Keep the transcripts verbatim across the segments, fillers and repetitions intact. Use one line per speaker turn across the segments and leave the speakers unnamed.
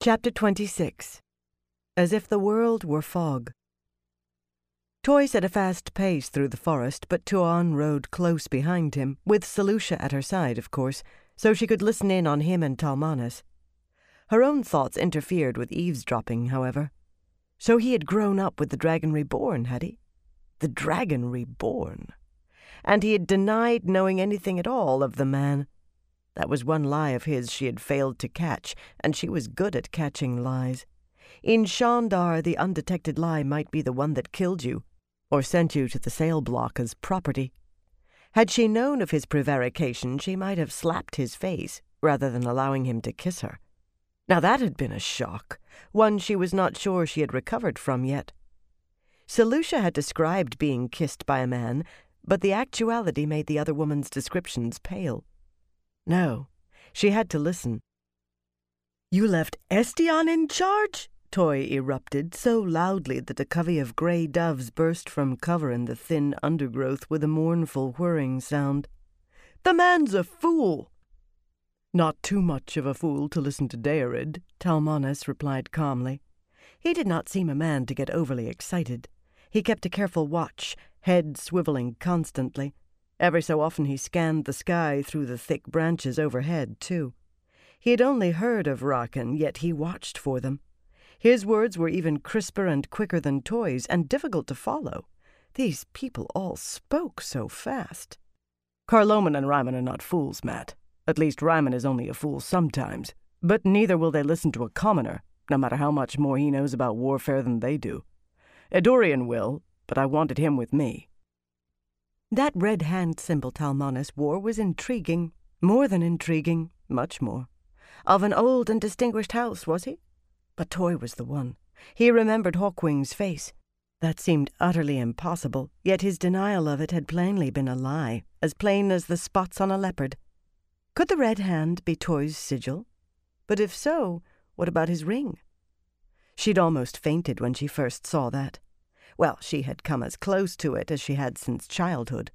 Chapter twenty-six. As if the world were fog. Toy set a fast pace through the forest, but Tuon rode close behind him, with Selucia at her side, of course, so she could listen in on him and Talmanes. Her own thoughts interfered with eavesdropping, however. So he had grown up with the Dragon Reborn, had he? The Dragon Reborn. And he had denied knowing anything at all of the man. That was one lie of his she had failed to catch, and she was good at catching lies. In Shandar, the undetected lie might be the one that killed you, or sent you to the sail block as property. Had she known of his prevarication, she might have slapped his face, rather than allowing him to kiss her. Now that had been a shock, one she was not sure she had recovered from yet. Selucia had described being kissed by a man, but the actuality made the other woman's descriptions pale. No, she had to listen. "You left Estion in charge?" Toy erupted, so loudly that a covey of grey doves burst from cover in the thin undergrowth with a mournful whirring sound. "The man's a fool!" "Not too much of a fool to listen to Daered," Talmanes replied calmly. He did not seem a man to get overly excited. He kept a careful watch, head swiveling constantly. Every so often he scanned the sky through the thick branches overhead, too. He had only heard of Rakan, yet he watched for them. His words were even crisper and quicker than Toy's, and difficult to follow. These people all spoke so fast. "Carloman and Ryman are not fools, Matt. At least Ryman is only a fool sometimes. But neither will they listen to a commoner, no matter how much more he knows about warfare than they do. Edorian will, but I wanted him with me." That red hand symbol Talmanes wore was intriguing, more than intriguing, much more. Of an old and distinguished house, was he? But Toy was the one. He remembered Hawkwing's face. That seemed utterly impossible, yet his denial of it had plainly been a lie, as plain as the spots on a leopard. Could the red hand be Toy's sigil? But if so, what about his ring? She'd almost fainted when she first saw that. Well, she had come as close to it as she had since childhood.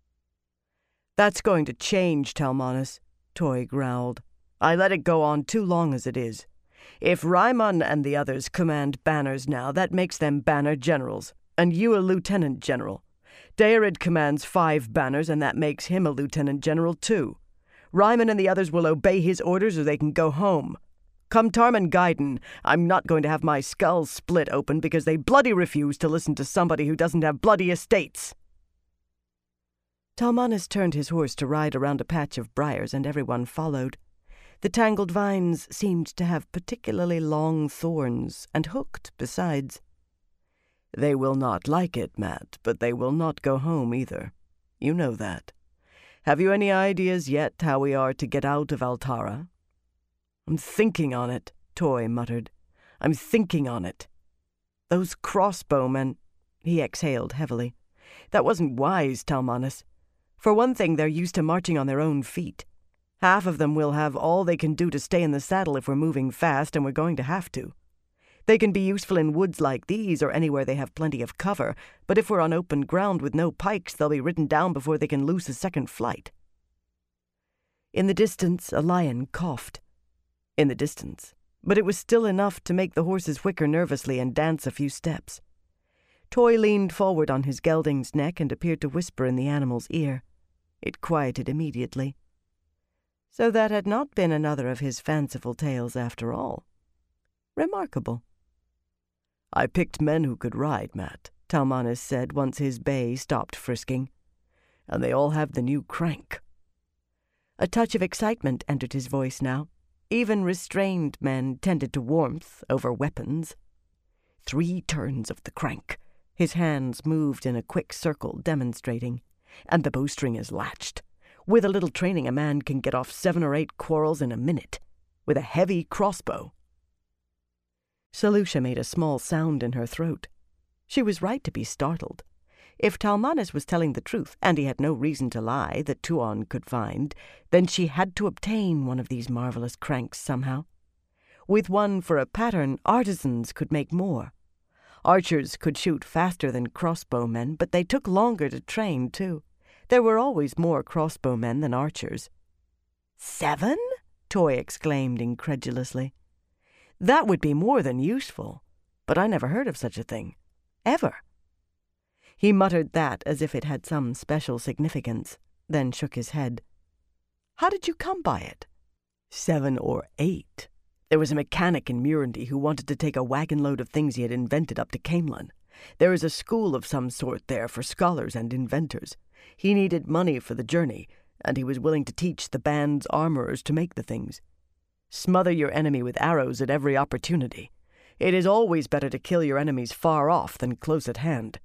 "That's going to change, Talmanes," Toy growled. "I let it go on too long as it is. If Ryman and the others command banners now, that makes them banner generals, and you a lieutenant general. Daered commands five banners, and that makes him a lieutenant general too. Ryman and the others will obey his orders or they can go home. Come Tarman Gaiden, I'm not going to have my skull split open because they bloody refuse to listen to somebody who doesn't have bloody estates." Talmanes turned his horse to ride around a patch of briars, and everyone followed. The tangled vines seemed to have particularly long thorns, and hooked besides. "They will not like it, Matt, but they will not go home either. You know that. Have you any ideas yet how we are to get out of Altara?" "I'm thinking on it," Toy muttered. "I'm thinking on it. Those crossbowmen—" He exhaled heavily. "That wasn't wise, Talmanes. For one thing, they're used to marching on their own feet. Half of them will have all they can do to stay in the saddle if we're moving fast, and we're going to have to. They can be useful in woods like these or anywhere they have plenty of cover, but if we're on open ground with no pikes, they'll be ridden down before they can loose a second flight." In the distance, a lion coughed. In the distance, but it was still enough to make the horses whicker nervously and dance a few steps. Toy leaned forward on his gelding's neck and appeared to whisper in the animal's ear. It quieted immediately. So that had not been another of his fanciful tales after all. Remarkable. "I picked men who could ride, Matt," Talmanes said once his bay stopped frisking. "And they all have the new crank." A touch of excitement entered his voice now. Even restrained men tended to warmth over weapons. Three turns of the crank. His hands moved in a quick circle, demonstrating. And the bowstring is latched. With a little training, a man can get off seven or eight quarrels in a minute, with a heavy crossbow. Selucia made a small sound in her throat. She was right to be startled. If Talmanes was telling the truth, and he had no reason to lie that Tuon could find, then she had to obtain one of these marvelous cranks somehow. With one for a pattern, artisans could make more. Archers could shoot faster than crossbowmen, but they took longer to train, too. There were always more crossbowmen than archers. "Seven?" Toy exclaimed incredulously. That would be more than useful, but I never heard of such a thing. Ever." He muttered that as if it had some special significance, then shook his head. "How did you come by it?" "Seven or eight. There was a mechanic in Murandy who wanted to take a wagon-load of things he had invented up to Camelin. There is a school of some sort there for scholars and inventors. He needed money for the journey, and he was willing to teach the band's armorers to make the things. Smother your enemy with arrows at every opportunity. It is always better to kill your enemies far off than close at hand."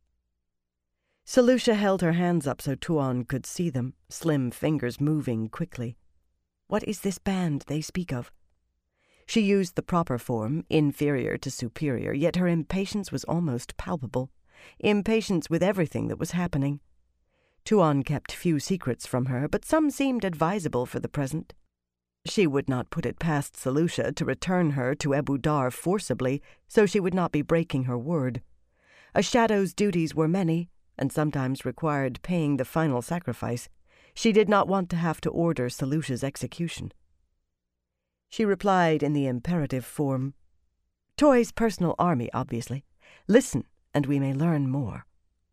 Solutia held her hands up so Tuon could see them, slim fingers moving quickly. "What is this band they speak of?" She used the proper form, inferior to superior, yet her impatience was almost palpable. Impatience with everything that was happening. Tuon kept few secrets from her, but some seemed advisable for the present. She would not put it past Solutia to return her to Ebou Dar forcibly, so she would not be breaking her word. A shadow's duties were many, and sometimes required paying the final sacrifice. She did not want to have to order Solutia's execution. She replied in the imperative form. "Toy's personal army, obviously. Listen, and we may learn more."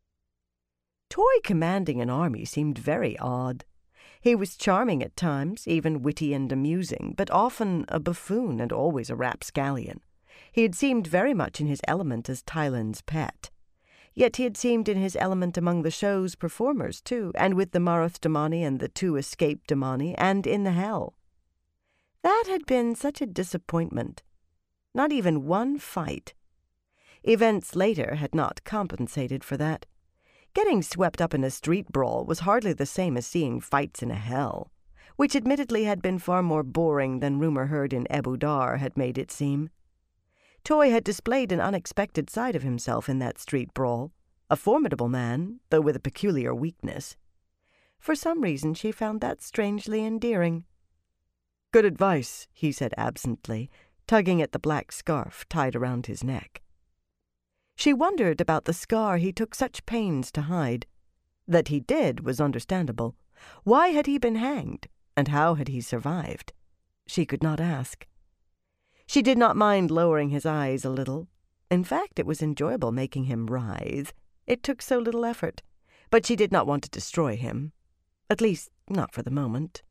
Toy commanding an army seemed very odd. He was charming at times, even witty and amusing, but often a buffoon and always a rapscallion. He had seemed very much in his element as Tylan's pet. Yet he had seemed in his element among the show's performers, too, and with the Maroth Damani and the two escaped Damani, and in the Hell. That had been such a disappointment. Not even one fight. Events later had not compensated for that. Getting swept up in a street brawl was hardly the same as seeing fights in a hell, which admittedly had been far more boring than rumor heard in Ebou Dar had made it seem. Toy had displayed an unexpected side of himself in that street brawl, a formidable man, though with a peculiar weakness. For some reason she found that strangely endearing. "Good advice," he said absently, tugging at the black scarf tied around his neck. She wondered about the scar he took such pains to hide. That he did was understandable. Why had he been hanged, and how had he survived? She could not ask. She did not mind lowering his eyes a little. In fact, it was enjoyable making him writhe. It took so little effort. But she did not want to destroy him. At least, not for the moment.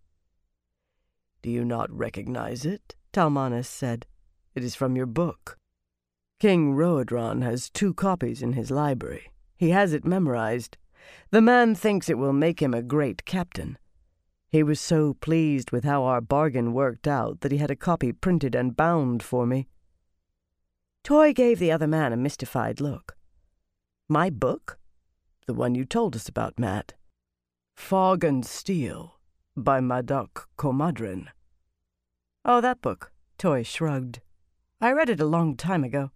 "Do you not recognize it?" Talmanes said. "It is from your book. King Roedran has two copies in his library. He has it memorized. The man thinks it will make him a great captain. He was so pleased with how our bargain worked out that he had a copy printed and bound for me." Toy gave the other man a mystified look. "My book?" "The one you told us about, Matt. Fog and Steel, by Madoc Comadrin." "Oh, that book," Toy shrugged. "I read it a long time ago."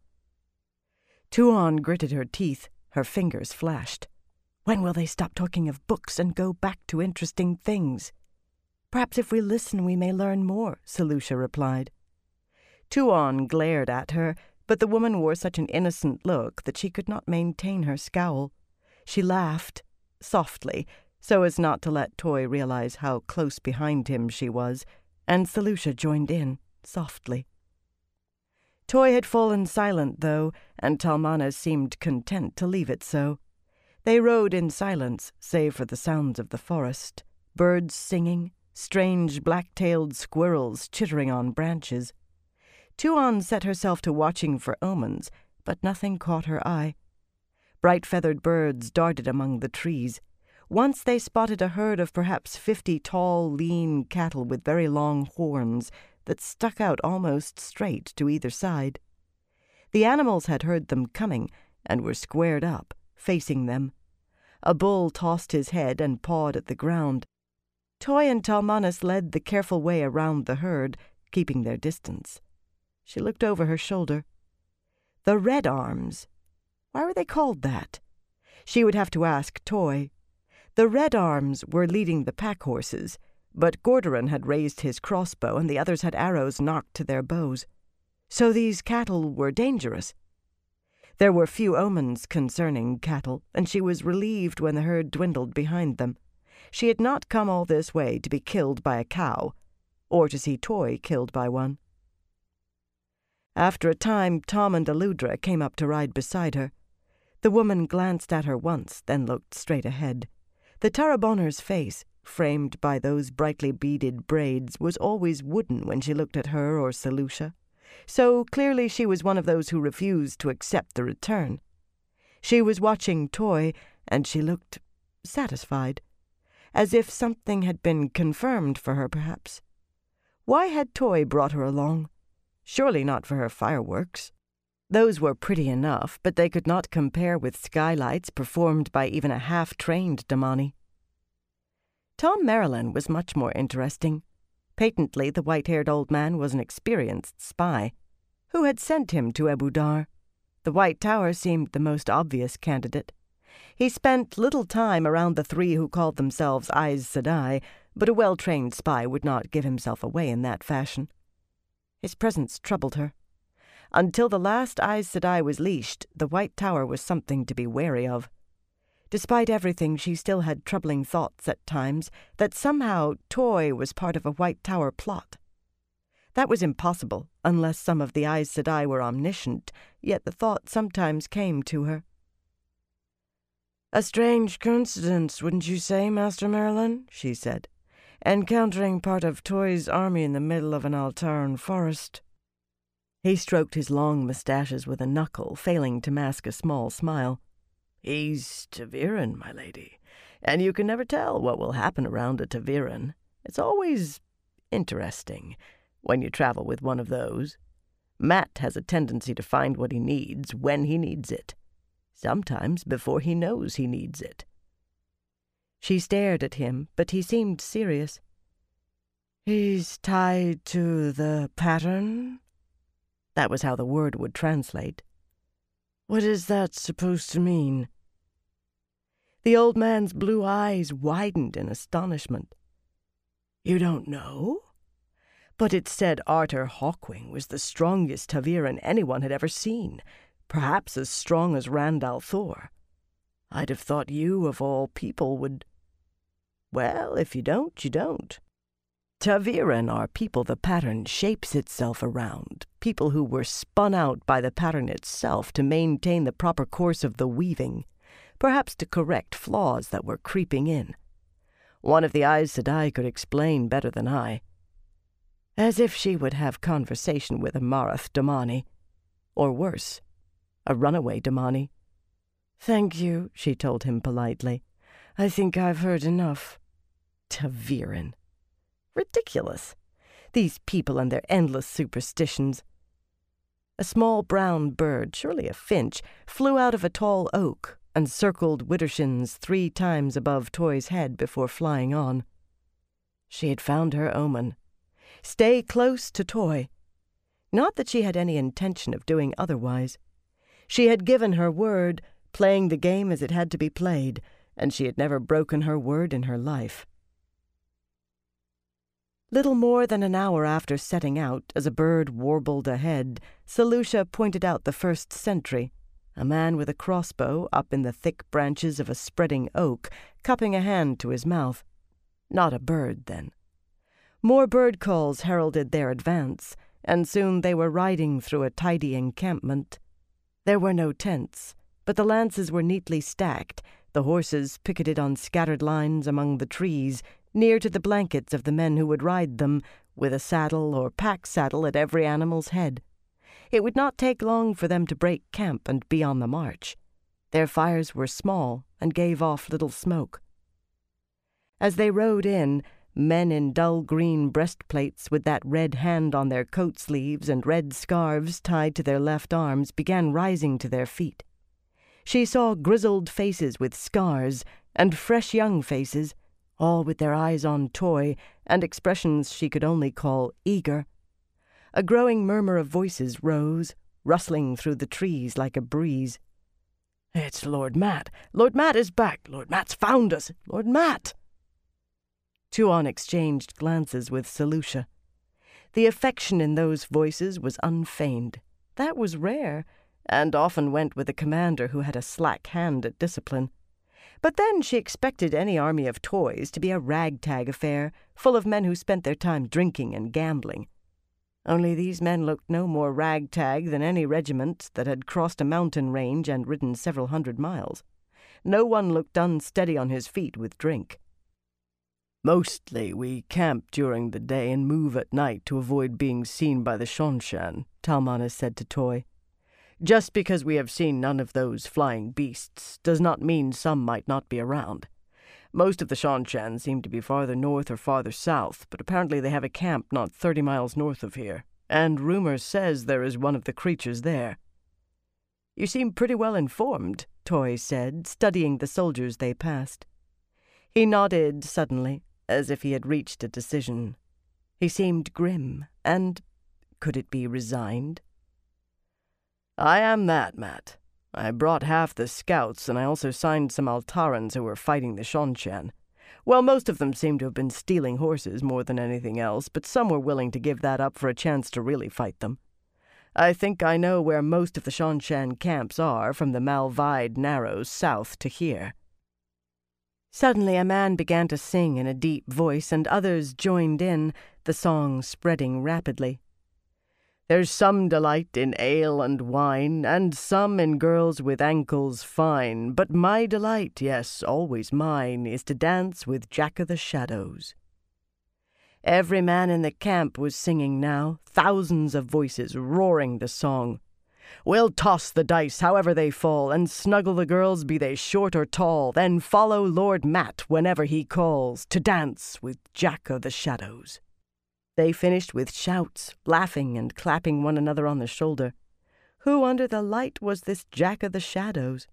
Tuon gritted her teeth. Her fingers flashed. When will they stop talking of books and go back to interesting things? "Perhaps if we listen we may learn more," Solutia replied. Tuon glared at her, but the woman wore such an innocent look that she could not maintain her scowl. She laughed, softly, so as not to let Toy realize how close behind him she was, and Solutia joined in, softly. Toy had fallen silent, though, and Talmanes seemed content to leave it so. They rode in silence, save for the sounds of the forest, birds singing, strange black-tailed squirrels chittering on branches. Tuon set herself to watching for omens, but nothing caught her eye. Bright-feathered birds darted among the trees. Once they spotted a herd of perhaps fifty tall, lean cattle with very long horns that stuck out almost straight to either side. The animals had heard them coming and were squared up, facing them. A bull tossed his head and pawed at the ground. Toy and Talmanes led the careful way around the herd, keeping their distance. She looked over her shoulder. The Red Arms. Why were they called that? She would have to ask Toy. The Red Arms were leading the pack horses, but Gordoran had raised his crossbow and the others had arrows knocked to their bows. So these cattle were dangerous. There were few omens concerning cattle, and she was relieved when the herd dwindled behind them. She had not come all this way to be killed by a cow, or to see Toy killed by one. After a time, Tom and Aludra came up to ride beside her. The woman glanced at her once, then looked straight ahead. The Tarabonner's face, framed by those brightly beaded braids, was always wooden when she looked at her or Selucia, so clearly she was one of those who refused to accept the return. She was watching Toy, and she looked satisfied, as if something had been confirmed for her, perhaps. Why had Toy brought her along? Surely not for her fireworks. Those were pretty enough, but they could not compare with skylights performed by even a half-trained Damani. Tom Merrilin was much more interesting. Patently, the white-haired old man was an experienced spy. Who had sent him to Ebu Dar? The White Tower seemed the most obvious candidate. He spent little time around the three who called themselves Aes Sedai, but a well-trained spy would not give himself away in that fashion. His presence troubled her. Until the last Aes Sedai was leashed, the White Tower was something to be wary of. Despite everything, she still had troubling thoughts at times that somehow Toy was part of a White Tower plot. That was impossible, unless some of the Aes Sedai were omniscient, yet the thought sometimes came to her. "A strange coincidence, wouldn't you say, Master Merrilin?" she said, "encountering part of Toy's army in the middle of an Altaran forest." He stroked his long moustaches with a knuckle, failing to mask a small smile. "He's ta'veren, my lady, and you can never tell what will happen around a ta'veren. It's always interesting when you travel with one of those. Matt has a tendency to find what he needs when he needs it, sometimes before he knows he needs it." She stared at him, but he seemed serious. "He's tied to the pattern?" That was how the word would translate. "What is that supposed to mean?" The old man's blue eyes widened in astonishment. "You don't know? But it said Artur Hawkwing was the strongest ta'veren anyone had ever seen, perhaps as strong as Rand al'Thor. I'd have thought you, of all people, would... Well, if you don't, you don't. ta'veren are people the pattern shapes itself around, people who were spun out by the pattern itself to maintain the proper course of the weaving, perhaps to correct flaws that were creeping in. One of the Aes Sedai could explain better than I. As if she would have conversation with a Marath Damani. Or worse, a runaway Damani. "Thank you," she told him politely. "I think I've heard enough." ta'veren. Ridiculous. These people and their endless superstitions. A small brown bird, surely a finch, flew out of a tall oak and circled widdershins three times above Toy's head before flying on. She had found her omen. Stay close to Toy. Not that she had any intention of doing otherwise. She had given her word, playing the game as it had to be played, and she had never broken her word in her life. Little more than an hour after setting out, as a bird warbled ahead, Selucia pointed out the first sentry, a man with a crossbow up in the thick branches of a spreading oak, cupping a hand to his mouth. Not a bird, then. More bird calls heralded their advance, and soon they were riding through a tidy encampment. There were no tents, but the lances were neatly stacked, the horses picketed on scattered lines among the trees, near to the blankets of the men who would ride them, with a saddle or pack-saddle at every animal's head. It would not take long for them to break camp and be on the march. Their fires were small and gave off little smoke. As they rode in, men in dull green breastplates with that red hand on their coat sleeves and red scarves tied to their left arms began rising to their feet. She saw grizzled faces with scars and fresh young faces, all with their eyes on Toy, and expressions she could only call eager. A growing murmur of voices rose, rustling through the trees like a breeze. "It's Lord Matt! Lord Matt is back! Lord Matt's found us! Lord Matt!" Tuon exchanged glances with Selucia. The affection in those voices was unfeigned. That was rare, and often went with a commander who had a slack hand at discipline. But then she expected any army of toys to be a ragtag affair, full of men who spent their time drinking and gambling. Only these men looked no more ragtag than any regiment that had crossed a mountain range and ridden several hundred miles. No one looked unsteady on his feet with drink. "Mostly we camp during the day and move at night to avoid being seen by the Shanshan," Talmanas said to Toy. "Just because we have seen none of those flying beasts does not mean some might not be around. Most of the Shanshan seem to be farther north or farther south, but apparently they have a camp not thirty miles north of here, and rumor says there is one of the creatures there." "You seem pretty well informed," Toy said, studying the soldiers they passed. He nodded suddenly, as if he had reached a decision. He seemed grim, and could it be resigned? "I am that, Matt. I brought half the scouts, and I also signed some Altarans who were fighting the Shanshan. Well, most of them seem to have been stealing horses more than anything else, but some were willing to give that up for a chance to really fight them. I think I know where most of the Shanshan camps are, from the Malvide Narrows south to here." Suddenly a man began to sing in a deep voice, and others joined in, the song spreading rapidly. "There's some delight in ale and wine, and some in girls with ankles fine, but my delight, yes, always mine, is to dance with Jack of the Shadows." Every man in the camp was singing now, thousands of voices roaring the song. "We'll toss the dice however they fall, and snuggle the girls be they short or tall, then follow Lord Matt whenever he calls, to dance with Jack of the Shadows." They finished with shouts, laughing and clapping one another on the shoulder. Who under the light was this Jack of the Shadows?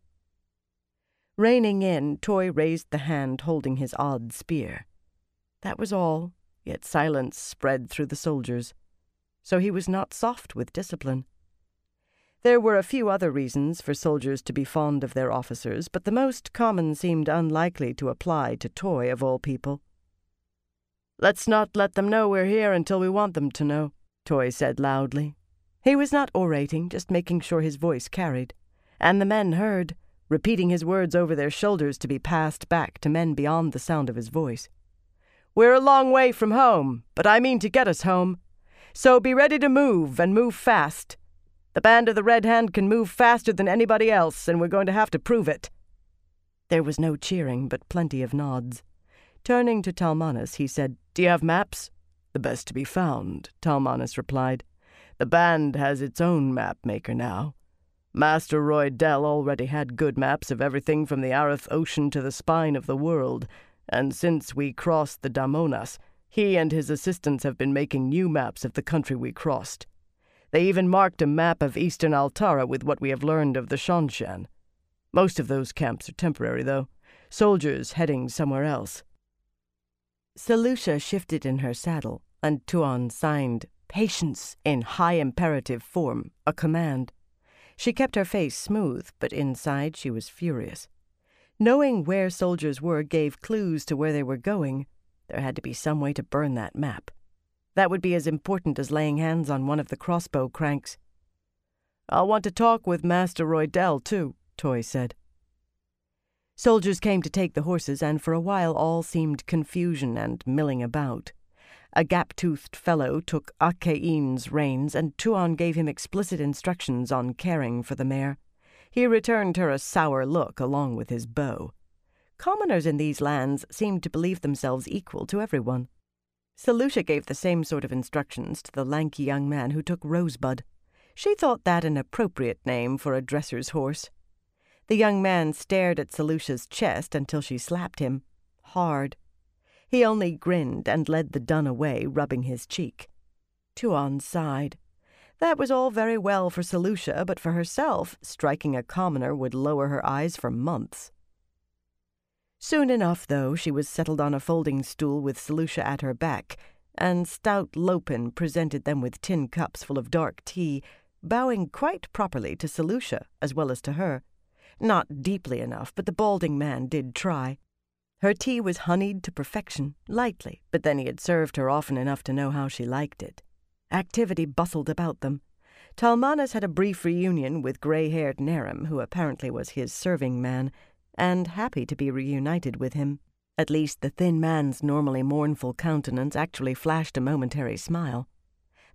Reining in, Toy raised the hand holding his odd spear. That was all, yet silence spread through the soldiers. So he was not soft with discipline. There were a few other reasons for soldiers to be fond of their officers, but the most common seemed unlikely to apply to Toy of all people. "Let's not let them know we're here until we want them to know," Toy said loudly. He was not orating, just making sure his voice carried. And the men heard, repeating his words over their shoulders to be passed back to men beyond the sound of his voice. "We're a long way from home, but I mean to get us home. So be ready to move, and move fast. The Band of the Red Hand can move faster than anybody else, and we're going to have to prove it." There was no cheering, but plenty of nods. Turning to Talmanas, he said, "Do you have maps?" "The best to be found," Talmanas replied. "The band has its own map maker now. Master Roy Dell already had good maps of everything from the Arath Ocean to the spine of the world, and since we crossed the Damonas, he and his assistants have been making new maps of the country we crossed. They even marked a map of eastern Altara with what we have learned of the Shanshan. Most of those camps are temporary, though. Soldiers heading somewhere else." Selusha shifted in her saddle, and Tuon signed "Patience" in high imperative form, a command. She kept her face smooth, but inside she was furious. Knowing where soldiers were gave clues to where they were going. There had to be some way to burn that map. That would be as important as laying hands on one of the crossbow cranks. "I'll want to talk with Master Roydell, too," Toy said. Soldiers came to take the horses, and for a while all seemed confusion and milling about. A gap-toothed fellow took Akein's reins, and Tuon gave him explicit instructions on caring for the mare. He returned her a sour look along with his bow. Commoners in these lands seemed to believe themselves equal to everyone. Selusha gave the same sort of instructions to the lanky young man who took Rosebud. She thought that an appropriate name for a dresser's horse. The young man stared at Selusha's chest until she slapped him. Hard. He only grinned and led the dun away, rubbing his cheek. Tuon sighed. That was all very well for Selusha, but for herself, striking a commoner would lower her eyes for months. Soon enough, though, she was settled on a folding stool with Selusha at her back, and stout Lopin presented them with tin cups full of dark tea, bowing quite properly to Selusha as well as to her. Not deeply enough, but the balding man did try. Her tea was honeyed to perfection, lightly, but then he had served her often enough to know how she liked it. Activity bustled about them. Talmanas had a brief reunion with grey-haired Narim, who apparently was his serving man, and happy to be reunited with him. At least the thin man's normally mournful countenance actually flashed a momentary smile.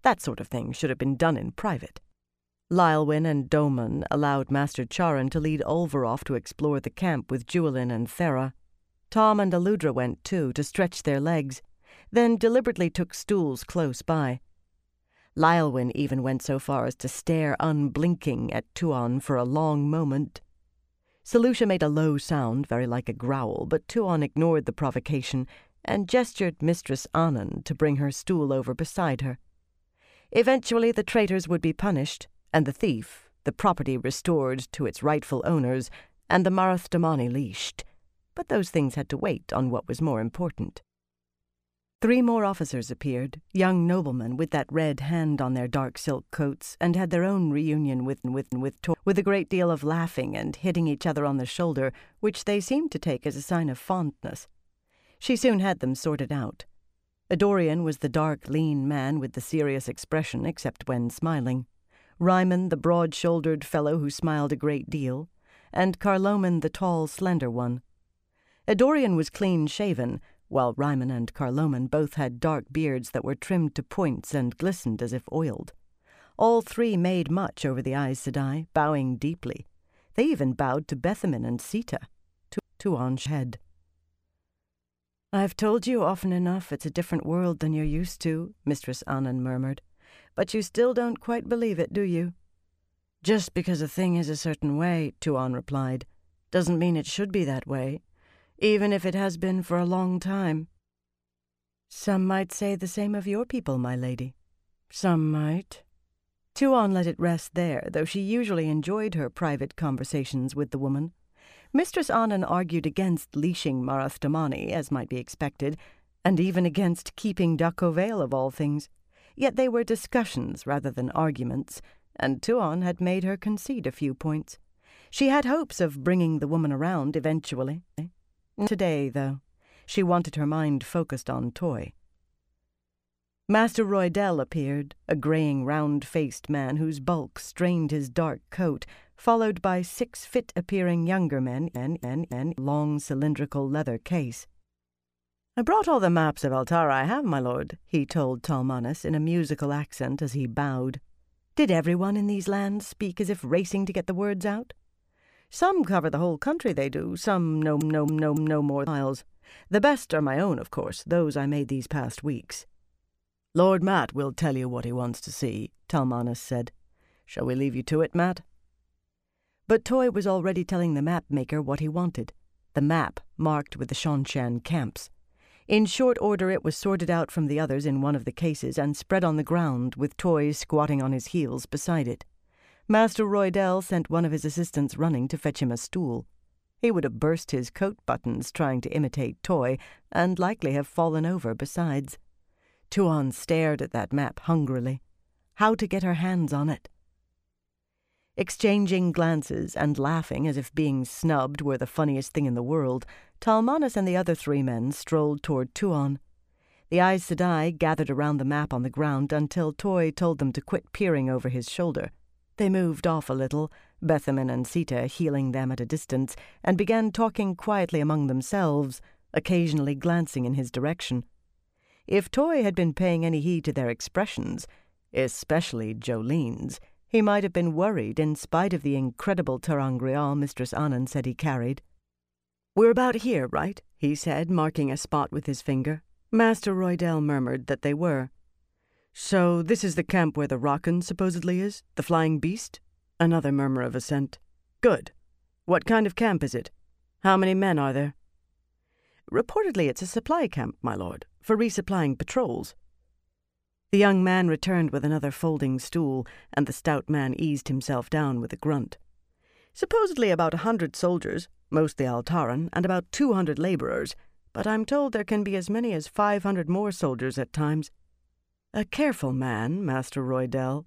That sort of thing should have been done in private. Lylwyn and Domon allowed Master Charon to lead Ulver off to explore the camp with Juilin and Thera. Tom and Aludra went too, to stretch their legs, then deliberately took stools close by. Lylwyn even went so far as to stare unblinking at Tuon for a long moment. Selucia made a low sound, very like a growl, but Tuon ignored the provocation and gestured Mistress Annan to bring her stool over beside her. Eventually the traitors would be punished, and the thief, the property restored to its rightful owners, and the Marath Damani leashed. But those things had to wait on what was more important. Three more officers appeared, young noblemen with that red hand on their dark silk coats, and had their own reunion with with with Tor, with a great deal of laughing and hitting each other on the shoulder, which they seemed to take as a sign of fondness. She soon had them sorted out. Adorian was the dark, lean man with the serious expression, except when smiling. Ryman, the broad-shouldered fellow who smiled a great deal, and Carloman, the tall, slender one. Adorian was clean-shaven, while Ryman and Carloman both had dark beards that were trimmed to points and glistened as if oiled. All three made much over the Aes Sedai, bowing deeply. They even bowed to Bethamin and Sita, to Tuon's head. "I've told you often enough it's a different world than you're used to," Mistress Annan murmured. "But you still don't quite believe it, do you?" "Just because a thing is a certain way," Tuon replied, "doesn't mean it should be that way, even if it has been for a long time." "Some might say the same of your people, my lady." "Some might." Tuon let it rest there, though she usually enjoyed her private conversations with the woman. Mistress Annan argued against leashing Marath Damani, as might be expected, and even against keeping Dako Vale of all things. Yet they were discussions rather than arguments, and Tuon had made her concede a few points. She had hopes of bringing the woman around eventually. Today, though, she wanted her mind focused on Toy. Master Roydell appeared, a greying, round-faced man whose bulk strained his dark coat, followed by six fit-appearing younger men in a long cylindrical leather case. "I brought all the maps of Altara I have, my lord," he told Talmanas in a musical accent as he bowed. Did everyone in these lands speak as if racing to get the words out? "Some cover the whole country, they do, some no no no no more miles. The best are my own, of course, those I made these past weeks." "Lord Mat will tell you what he wants to see," Talmanas said. "Shall we leave you to it, Mat?" But Toy was already telling the map-maker what he wanted, the map marked with the Seanchan camps. In short order it was sorted out from the others in one of the cases and spread on the ground, with Toy squatting on his heels beside it. Master Roydell sent one of his assistants running to fetch him a stool. He would have burst his coat buttons trying to imitate Toy, and likely have fallen over besides. Tuon stared at that map hungrily. How to get her hands on it? Exchanging glances and laughing as if being snubbed were the funniest thing in the world, Talmanas and the other three men strolled toward Tuon. The Aes Sedai gathered around the map on the ground until Toy told them to quit peering over his shoulder. They moved off a little, Bethamin and Sita heeling them at a distance, and began talking quietly among themselves, occasionally glancing in his direction. If Toy had been paying any heed to their expressions, especially Jolene's, he might have been worried in spite of the incredible ter'angreal Mistress Annan said he carried. "We're about here, right?" he said, marking a spot with his finger. Master Roydell murmured that they were. "So this is the camp where the Rakan supposedly is? The flying beast?" Another murmur of assent. "Good. What kind of camp is it? How many men are there?" "Reportedly it's a supply camp, my lord, for resupplying patrols." The young man returned with another folding stool, and the stout man eased himself down with a grunt. "Supposedly about a hundred soldiers, mostly Altaran, and about two hundred labourers, but I'm told there can be as many as five hundred more soldiers at times." "A careful man, Master Roydell."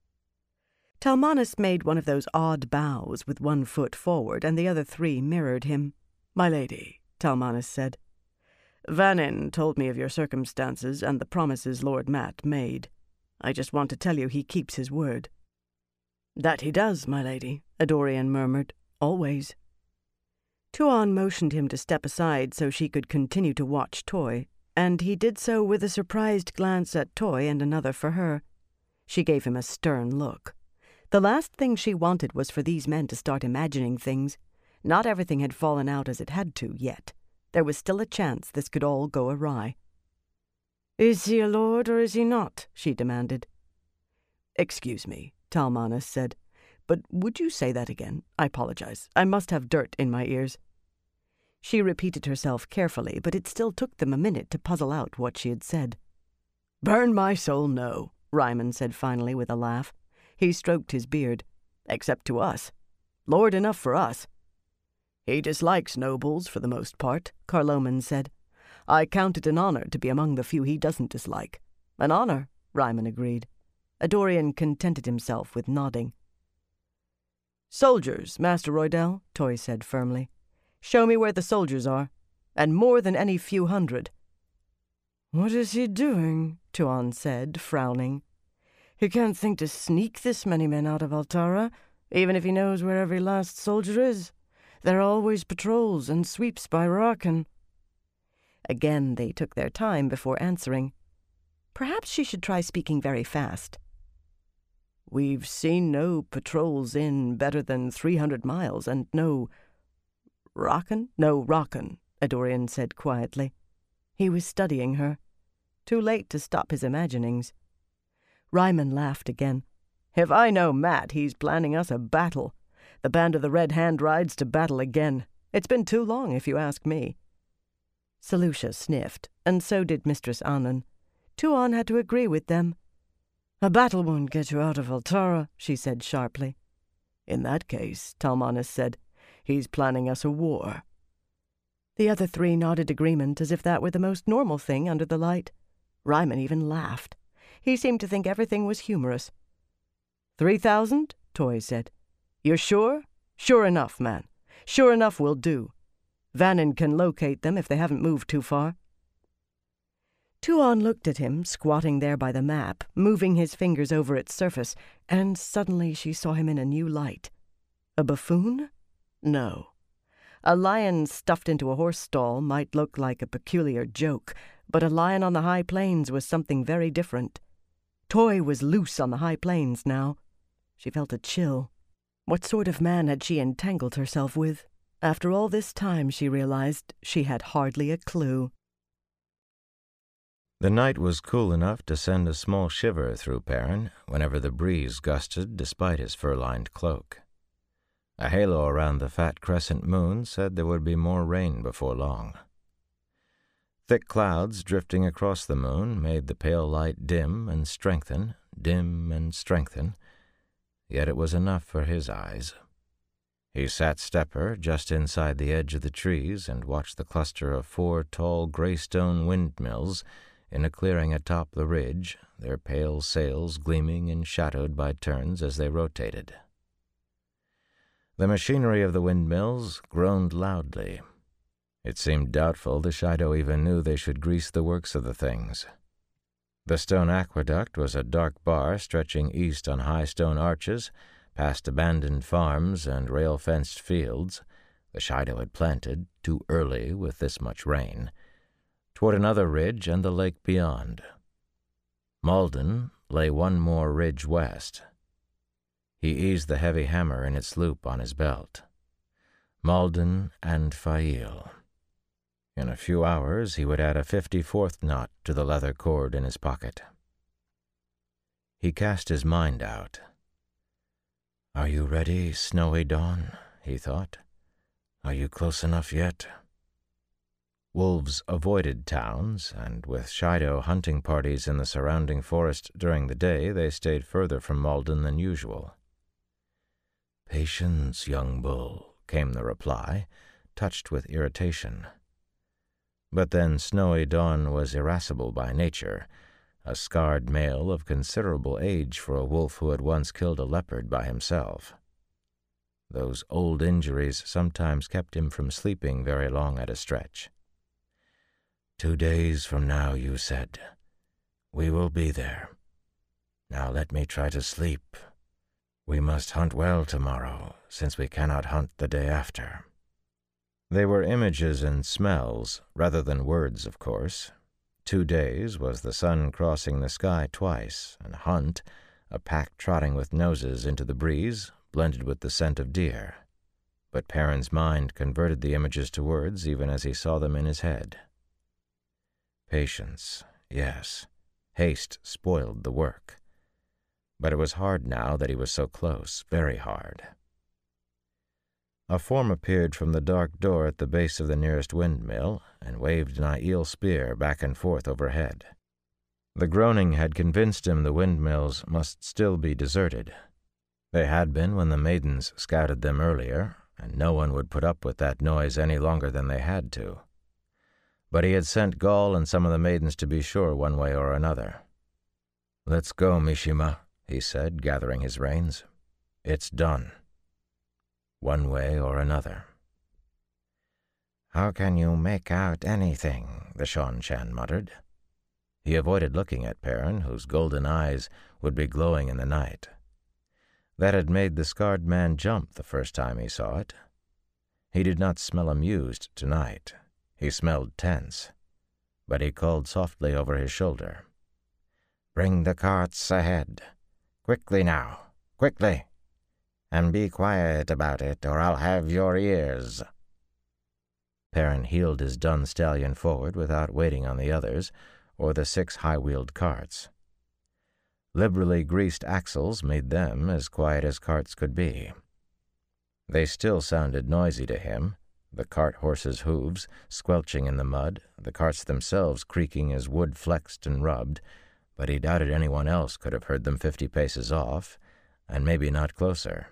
Talmanas made one of those odd bows with one foot forward, and the other three mirrored him. "My lady," Talmanas said, "Vanin told me of your circumstances and the promises Lord Mat made. I just want to tell you he keeps his word." "That he does, my lady," Adorian murmured. "Always." Tuon motioned him to step aside so she could continue to watch Toy, and he did so with a surprised glance at Toy and another for her. She gave him a stern look. The last thing she wanted was for these men to start imagining things. Not everything had fallen out as it had to yet. There was still a chance this could all go awry. "Is he a lord or is he not?" she demanded. "Excuse me," Talmanas said, "but would you say that again? I apologize. I must have dirt in my ears." She repeated herself carefully, but it still took them a minute to puzzle out what she had said. "Burn my soul, no," Ryman said finally with a laugh. He stroked his beard. "Except to us. Lord enough for us." "He dislikes nobles for the most part," Carloman said. "I count it an honor to be among the few he doesn't dislike." "An honor," Ryman agreed. Adorian contented himself with nodding. "Soldiers, Master Roydell," Toy said firmly. "Show me where the soldiers are, and more than any few hundred." "What is he doing?" Tuon said, frowning. "He can't think to sneak this many men out of Altara, even if he knows where every last soldier is. There are always patrols and sweeps by Rakan." Again they took their time before answering. Perhaps she should try speaking very fast. "We've seen no patrols in better than three hundred miles, and no—" "Rakan? No, Rakan," Adorian said quietly. He was studying her. Too late to stop his imaginings. Ryman laughed again. "If I know Matt, he's planning us a battle. The Band of the Red Hand rides to battle again. It's been too long, if you ask me." Selucia sniffed, and so did Mistress Annan. Tuon had to agree with them. "A battle won't get you out of Altara," she said sharply. "In that case," Talmanas said, "he's planning us a war." The other three nodded agreement as if that were the most normal thing under the light. Ryman even laughed. He seemed to think everything was humorous. Three thousand? Toy said. "You're sure?" "Sure enough, man. Sure enough will do. Vannin can locate them if they haven't moved too far." Tuon looked at him, squatting there by the map, moving his fingers over its surface, and suddenly she saw him in a new light. A buffoon? No. A lion stuffed into a horse stall might look like a peculiar joke, but a lion on the high plains was something very different. Toy was loose on the high plains now. She felt a chill. What sort of man had she entangled herself with? After all this time, she realized, she had hardly a clue.
The night was cool enough to send a small shiver through Perrin whenever the breeze gusted despite his fur-lined cloak. A halo around the fat crescent moon said there would be more rain before long. Thick clouds drifting across the moon made the pale light dim and strengthen, dim and strengthen, yet it was enough for his eyes. He sat stepper just inside the edge of the trees and watched the cluster of four tall gray-stone windmills in a clearing atop the ridge, their pale sails gleaming and shadowed by turns as they rotated. The machinery of the windmills groaned loudly. It seemed doubtful the Shaido even knew they should grease the works of the things. The stone aqueduct was a dark bar stretching east on high stone arches, past abandoned farms and rail-fenced fields the Shaido had planted, too early with this much rain, toward another ridge and the lake beyond. Malden lay one more ridge west. He eased the heavy hammer in its loop on his belt. Malden and Fail. In a few hours he would add a fifty-fourth knot to the leather cord in his pocket. He cast his mind out. "Are you ready, Snowy Dawn?" he thought. "Are you close enough yet?" Wolves avoided towns, and with Shaido hunting parties in the surrounding forest during the day, they stayed further from Malden than usual. "Patience, young bull," came the reply, touched with irritation. But then Snowy Dawn was irascible by nature, a scarred male of considerable age for a wolf who had once killed a leopard by himself. Those old injuries sometimes kept him from sleeping very long at a stretch. "Two days from now, you said. We will be there. Now let me try to sleep. We must hunt well tomorrow, since we cannot hunt the day after." They were images and smells, rather than words, of course. Two days was the sun crossing the sky twice, and hunt, a pack trotting with noses into the breeze, blended with the scent of deer. But Perrin's mind converted the images to words even as he saw them in his head. Patience, yes. Haste spoiled the work. But it was hard now that he was so close, very hard. A form appeared from the dark door at the base of the nearest windmill and waved an Aiel spear back and forth overhead. The groaning had convinced him the windmills must still be deserted. They had been when the maidens scouted them earlier, and no one would put up with that noise any longer than they had to. But he had sent Gall and some of the maidens to be sure one way or another. "Let's go, Mishima," he said, gathering his reins. "It's done. One way or another." "How can you make out anything?" the Seanchan muttered. He avoided looking at Perrin, whose golden eyes would be glowing in the night. That had made the scarred man jump the first time he saw it. He did not smell amused tonight. He smelled tense. But he called softly over his shoulder, "Bring the carts ahead. Quickly now, quickly. And be quiet about it, or I'll have your ears." Perrin heeled his dun stallion forward without waiting on the others, or the six high-wheeled carts. Liberally greased axles made them as quiet as carts could be. They still sounded noisy to him, the cart horses' hooves squelching in the mud, the carts themselves creaking as wood flexed and rubbed, but he doubted anyone else could have heard them fifty paces off, and maybe not closer.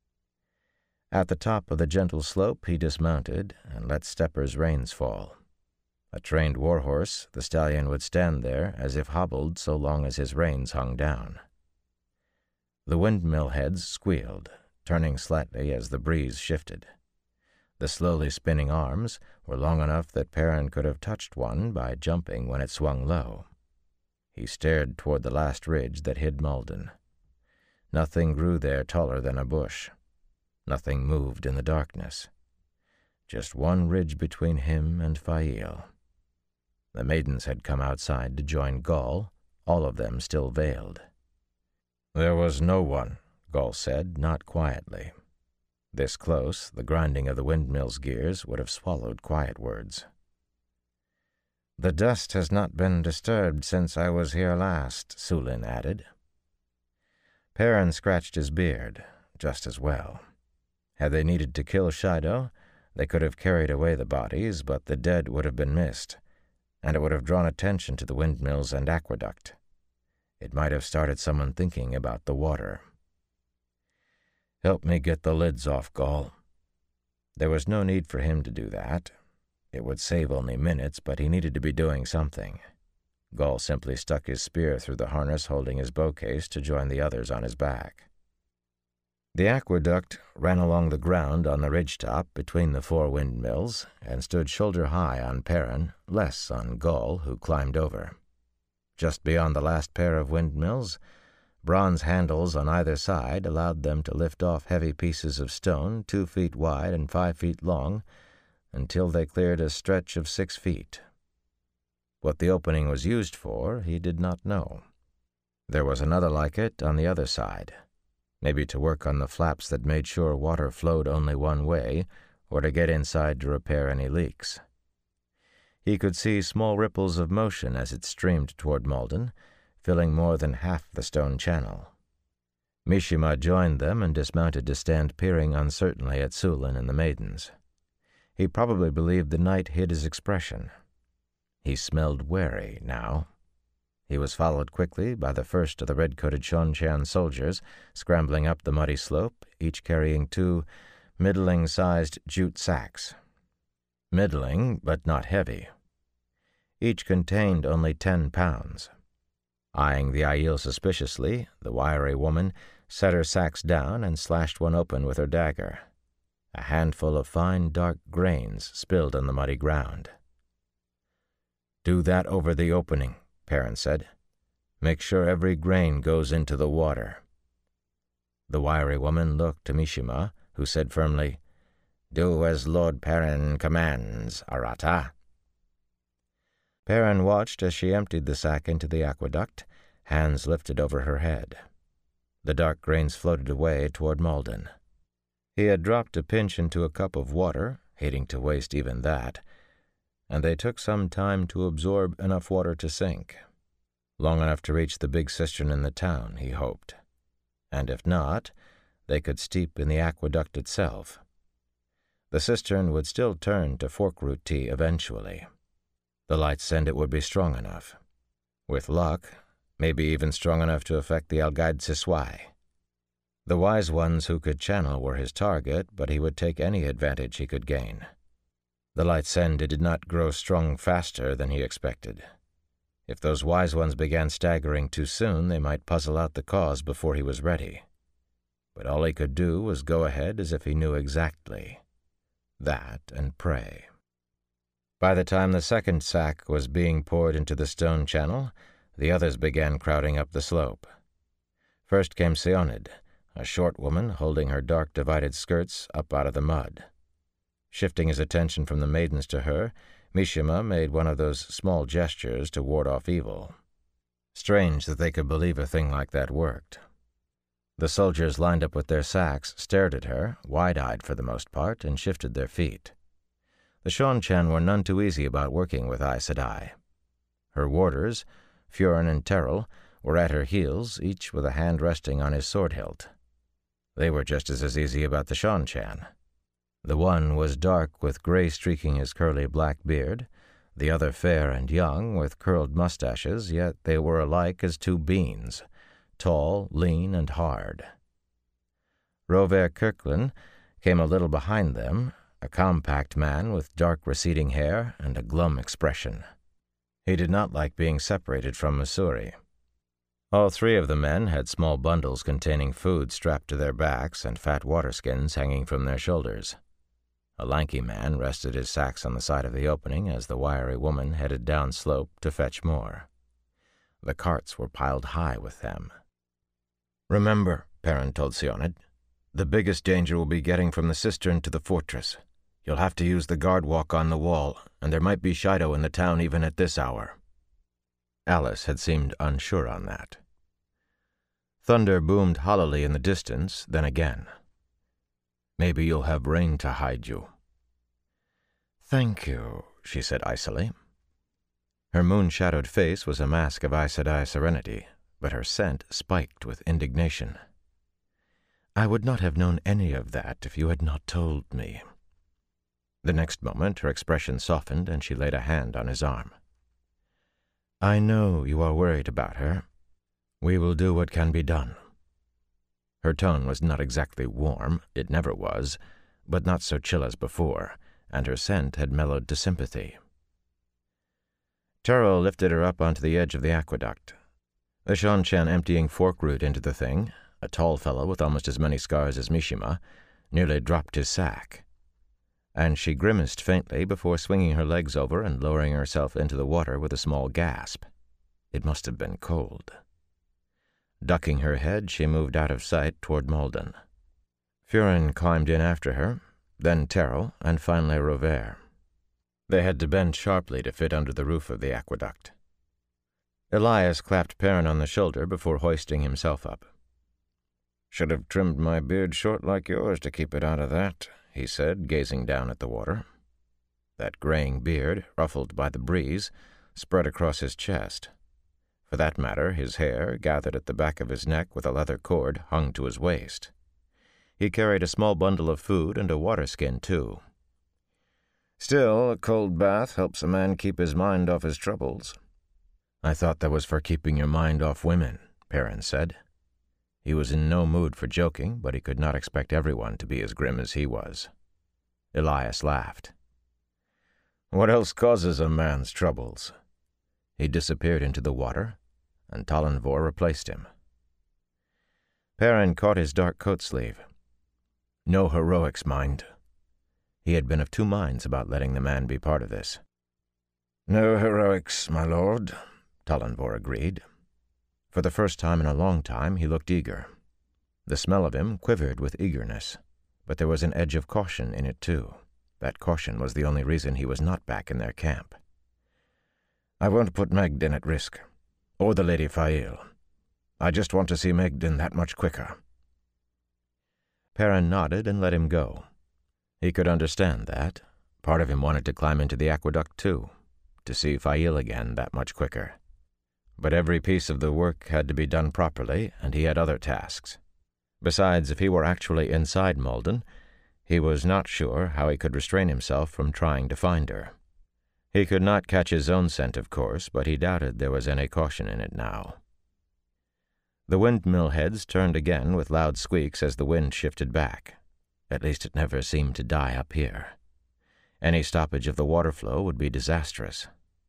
At the top of the gentle slope he dismounted and let Stepper's reins fall. A trained warhorse, the stallion would stand there as if hobbled so long as his reins hung down. The windmill heads squealed, turning slightly as the breeze shifted. The slowly spinning arms were long enough that Perrin could have touched one by jumping when it swung low. He stared toward the last ridge that hid Malden. Nothing grew there taller than a bush. Nothing moved in the darkness. Just one ridge between him and Fail. The maidens had come outside to join Gall, all of them still veiled. "There was no one," Gall said, not quietly. This close, the grinding of the windmill's gears would have swallowed quiet words. "The dust has not been disturbed since I was here last," Sulin added. Perrin scratched his beard, just as well. Had they needed to kill Shaido, they could have carried away the bodies, but the dead would have been missed, and it would have drawn attention to the windmills and aqueduct. It might have started someone thinking about the water. "Help me get the lids off, Gall." There was no need for him to do that. It would save only minutes, but he needed to be doing something. Gall simply stuck his spear through the harness holding his bowcase to join the others on his back. The aqueduct ran along the ground on the ridgetop between the four windmills and stood shoulder-high on Perrin, less on Gall, who climbed over. Just beyond the last pair of windmills, bronze handles on either side allowed them to lift off heavy pieces of stone two feet wide and five feet long until they cleared a stretch of six feet. What the opening was used for, he did not know. There was another like it on the other side. Maybe to work on the flaps that made sure water flowed only one way, or to get inside to repair any leaks. He could see small ripples of motion as it streamed toward Malden, filling more than half the stone channel. Mishima joined them and dismounted to stand peering uncertainly at Sulin and the maidens. He probably believed the night hid his expression. He smelled wary now. He was followed quickly by the first of the red-coated Seanchan soldiers, scrambling up the muddy slope, each carrying two middling-sized jute sacks. Middling, but not heavy. Each contained only ten pounds. Eyeing the Aiel suspiciously, the wiry woman set her sacks down and slashed one open with her dagger. A handful of fine, dark grains spilled on the muddy ground. "Do that over the opening," Perrin said. "Make sure every grain goes into the water." The wiry woman looked to Mishima, who said firmly, "Do as Lord Perrin commands, Arata." Perrin watched as she emptied the sack into the aqueduct, hands lifted over her head. The dark grains floated away toward Malden. He had dropped a pinch into a cup of water, hating to waste even that, and they took some time to absorb enough water to sink. Long enough to reach the big cistern in the town, he hoped. And if not, they could steep in the aqueduct itself. The cistern would still turn to forkroot tea eventually. The light said it would be strong enough. With luck, maybe even strong enough to affect the Algaid Siswai. The wise ones who could channel were his target, but he would take any advantage he could gain. The light send did not grow strong faster than he expected. If those wise ones began staggering too soon, they might puzzle out the cause before he was ready. But all he could do was go ahead as if he knew exactly. That and pray. By the time the second sack was being poured into the stone channel, the others began crowding up the slope. First came Seonid, a short woman holding her dark divided skirts up out of the mud. Shifting his attention from the maidens to her, Mishima made one of those small gestures to ward off evil. Strange that they could believe a thing like that worked. The soldiers lined up with their sacks stared at her, wide-eyed for the most part, and shifted their feet. The Seonchan were none too easy about working with Aes Sedai. Her warders, Furin and Terrell, were at her heels, each with a hand resting on his sword hilt. They were just as, as easy about the Seonchan. The one was dark with gray streaking his curly black beard, the other fair and young with curled mustaches, yet they were alike as two beans, tall, lean, and hard. Rover Kirkland came a little behind them, a compact man with dark receding hair and a glum expression. He did not like being separated from Missouri. All three of the men had small bundles containing food strapped to their backs and fat waterskins hanging from their shoulders. A lanky man rested his sacks on the side of the opening as the wiry woman headed down slope to fetch more. The carts were piled high with them. "Remember," Perrin told Seonid, "the biggest danger will be getting from the cistern to the fortress. You'll have to use the guard walk on the wall, and there might be Shido in the town even at this hour." Alice had seemed unsure on that. Thunder boomed hollowly in the distance, then again. "Maybe you'll have rain to hide you." "Thank you," she said icily. Her moon-shadowed face was a mask of Aes Sedai serenity, but her scent spiked with indignation. "I would not have known any of that if you had not told me." The next moment her expression softened and she laid a hand on his arm. "I know you are worried about her. We will do what can be done." Her tone was not exactly warm, it never was, but not so chill as before, and her scent had mellowed to sympathy. Terrell lifted her up onto the edge of the aqueduct. The Seonchan emptying forkroot into the thing, a tall fellow with almost as many scars as Mishima, nearly dropped his sack, and she grimaced faintly before swinging her legs over and lowering herself into the water with a small gasp. It must have been cold. Ducking her head, she moved out of sight toward Malden. Furin climbed in after her, then Terrell, and finally Rover. They had to bend sharply to fit under the roof of the aqueduct. Elias clapped Perrin on the shoulder before hoisting himself up. "Should have trimmed my beard short like yours to keep it out of that," he said, gazing down at the water. That graying beard, ruffled by the breeze, spread across his chest. For that matter, his hair, gathered at the back of his neck with a leather cord, hung to his waist. He carried a small bundle of food and a waterskin, too. "Still, a cold bath helps a man keep his mind off his troubles." "I thought that was for keeping your mind off women," Perrin said. He was in no mood for joking, but he could not expect everyone to be as grim as he was. Elias laughed. "What else causes a man's troubles?" He disappeared into the water, and Talonvor replaced him. Perrin caught his dark coat sleeve. "No heroics, mind." He had been of two minds about letting the man be part of this. "No heroics, my lord," Talonvor agreed. For the first time in a long time he looked eager. The smell of him quivered with eagerness, but there was an edge of caution in it too. That caution was the only reason he was not back in their camp. "I won't put Magden at risk, or the Lady Fail. I just want to see Megden that much quicker." Perrin nodded and let him go. He could understand that. Part of him wanted to climb into the aqueduct too, to see Fail again that much quicker. But every piece of the work had to be done properly, and he had other tasks. Besides, if he were actually inside Malden, he was not sure how he could restrain himself from trying to find her. He could not catch his own scent, of course, but he doubted there was any caution in it now. The windmill heads turned again with loud squeaks as the wind shifted back. At least it never seemed to die up here. Any stoppage of the water flow would be disastrous.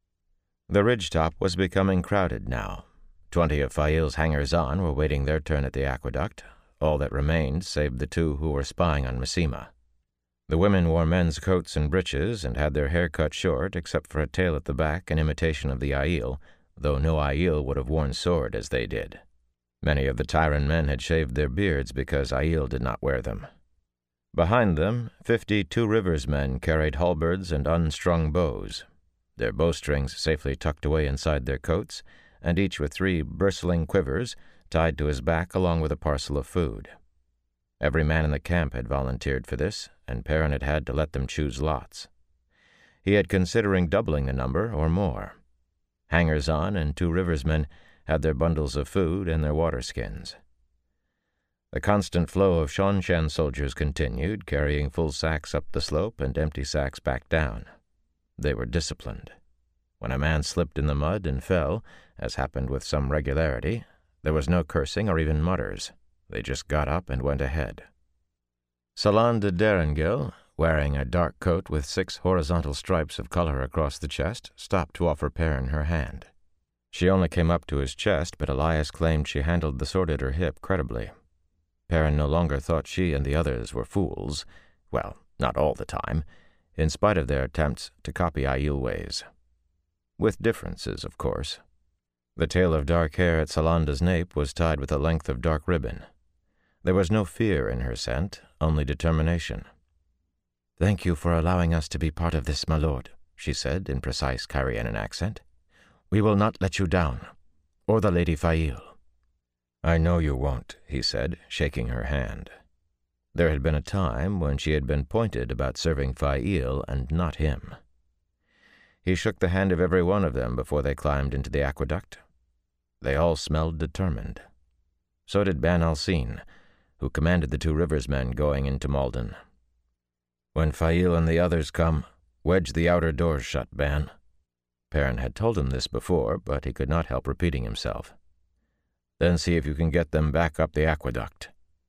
The ridgetop was becoming crowded now. Twenty of Fail's hangers-on were waiting their turn at the aqueduct, all that remained save the two who were spying on Messima. The women wore men's coats and breeches and had their hair cut short except for a tail at the back in imitation of the Aiel, though no Aiel would have worn sword as they did. Many of the Tyran men had shaved their beards because Aiel did not wear them. Behind them, fifty Two Rivers men carried halberds and unstrung bows, their bowstrings safely tucked away inside their coats, and each with three bristling quivers tied to his back along with a parcel of food. Every man in the camp had volunteered for this, and Perrin had had to let them choose lots. He had considering doubling the number or more. Hangers-on and Two Rivers men had their bundles of food and their water-skins. The constant flow of Seanchan soldiers continued, carrying full sacks up the slope and empty sacks back down. They were disciplined. When a man slipped in the mud and fell, as happened with some regularity, there was no cursing or even mutters. They just got up and went ahead. Salande de Derengil, wearing a dark coat with six horizontal stripes of color across the chest, stopped to offer Perrin her hand. She only came up to his chest, but Elias claimed she handled the sword at her hip creditably. Perrin no longer thought she and the others were fools, well, not all the time, in spite of their attempts to copy Aiel ways. With differences, of course. The tail of dark hair at Salanda's nape was tied with a length of dark ribbon. There was no fear in her scent, only determination. "Thank you for allowing us to be part of this, my lord," she said in precise Cairhienin accent. "We will not let you down, or the Lady Fail." "I know you won't," he said, shaking her hand. There had been a time when she had been pointed about serving Fail and not him. He shook the hand of every one of them before they climbed into the aqueduct. They all smelled determined. So did Ban Alcine, who commanded the Two Rivers men going into Malden. "When Fail and the others come, wedge the outer doors shut, Ban." Perrin had told him this before, but he could not help repeating himself. "Then see if you can get them back up the aqueduct."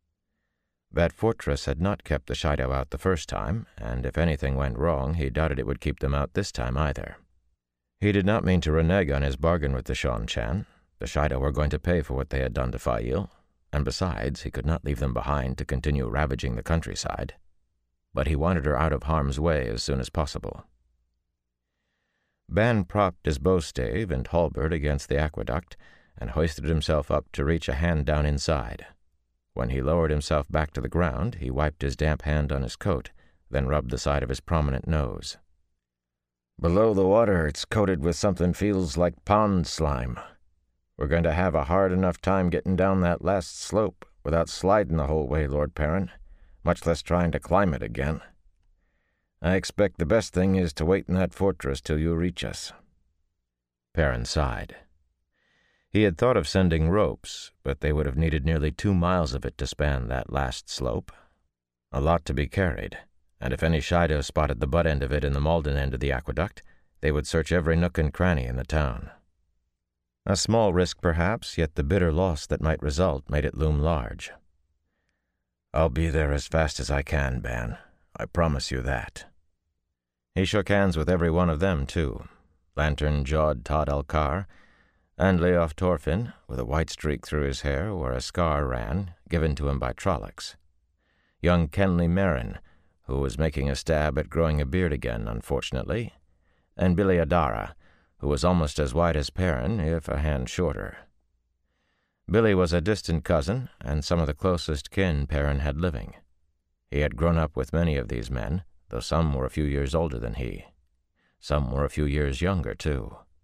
That fortress had not kept the Shaido out the first time, and if anything went wrong, he doubted it would keep them out this time either. He did not mean to renege on his bargain with the Seanchan. The Shaido were going to pay for what they had done to Fail, and besides, he could not leave them behind to continue ravaging the countryside. But he wanted her out of harm's way as soon as possible. Ban propped his bowstave and halberd against the aqueduct and hoisted himself up to reach a hand down inside. When he lowered himself back to the ground, he wiped his damp hand on his coat, then rubbed the side of his prominent nose. "Below the water, it's coated with something feels like pond slime. We're going to have a hard enough time getting down that last slope without sliding the whole way, Lord Perrin, much less trying to climb it again. I expect the best thing is to wait in that fortress till you reach us." Perrin sighed. He had thought of sending ropes, but they would have needed nearly two miles of it to span that last slope. A lot to be carried, and if any Shaido spotted the butt end of it in the Malden end of the aqueduct, they would search every nook and cranny in the town. A small risk, perhaps, yet the bitter loss that might result made it loom large. "I'll be there as fast as I can, Ban. I promise you that." He shook hands with every one of them, too. Lantern-jawed Todd Alcar, and Leof Torfin, with a white streak through his hair where a scar ran, given to him by Trollocs. Young Kenley Merrin, who was making a stab at growing a beard again, unfortunately, and Billy Adara, who was almost as white as Perrin, if a hand shorter. Billy was a distant cousin, and some of the closest kin Perrin had living. He had grown up with many of these men, though some were a few years older than he. Some were a few years younger, too.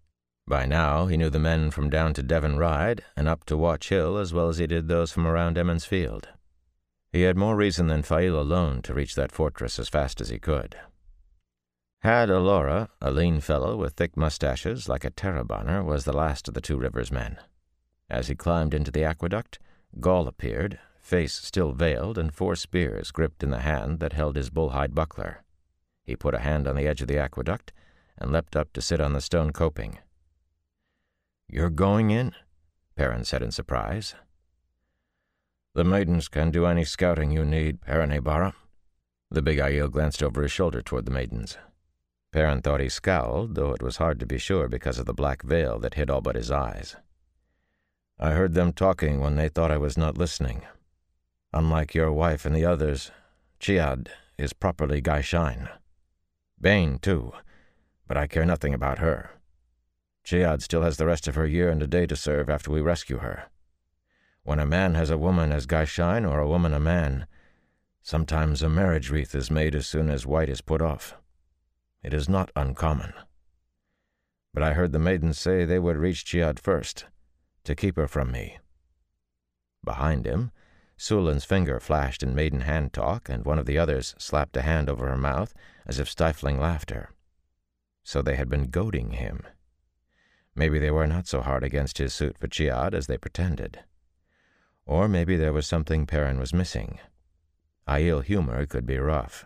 By now he knew the men from down to Devon Ride and up to Watch Hill as well as he did those from around Emmons Field. He had more reason than Fail alone to reach that fortress as fast as he could. Had Alora, a lean fellow with thick mustaches like a Tarabonner, was the last of the Two Rivers men. As he climbed into the aqueduct, Gall appeared, face still veiled and four spears gripped in the hand that held his bull-hide buckler. He put a hand on the edge of the aqueduct and leapt up to sit on the stone coping. "You're going in?" Perrin said in surprise. "The maidens can do any scouting you need, Perrin Barra." The big Aiel glanced over his shoulder toward the maidens. Perrin thought he scowled, though it was hard to be sure because of the black veil that hid all but his eyes. "I heard them talking when they thought I was not listening. Unlike your wife and the others, Chiad is properly Gaishain. Bane, too, but I care nothing about her. Chiad still has the rest of her year and a day to serve after we rescue her. When a man has a woman as Gaishain or a woman a man, sometimes a marriage wreath is made as soon as white is put off. It is not uncommon. But I heard the maidens say they would reach Chiad first, to keep her from me." Behind him, Sulan's finger flashed in maiden hand talk, and one of the others slapped a hand over her mouth as if stifling laughter. So they had been goading him. Maybe they were not so hard against his suit for Chiad as they pretended. Or maybe there was something Perrin was missing. Aiel humor could be rough.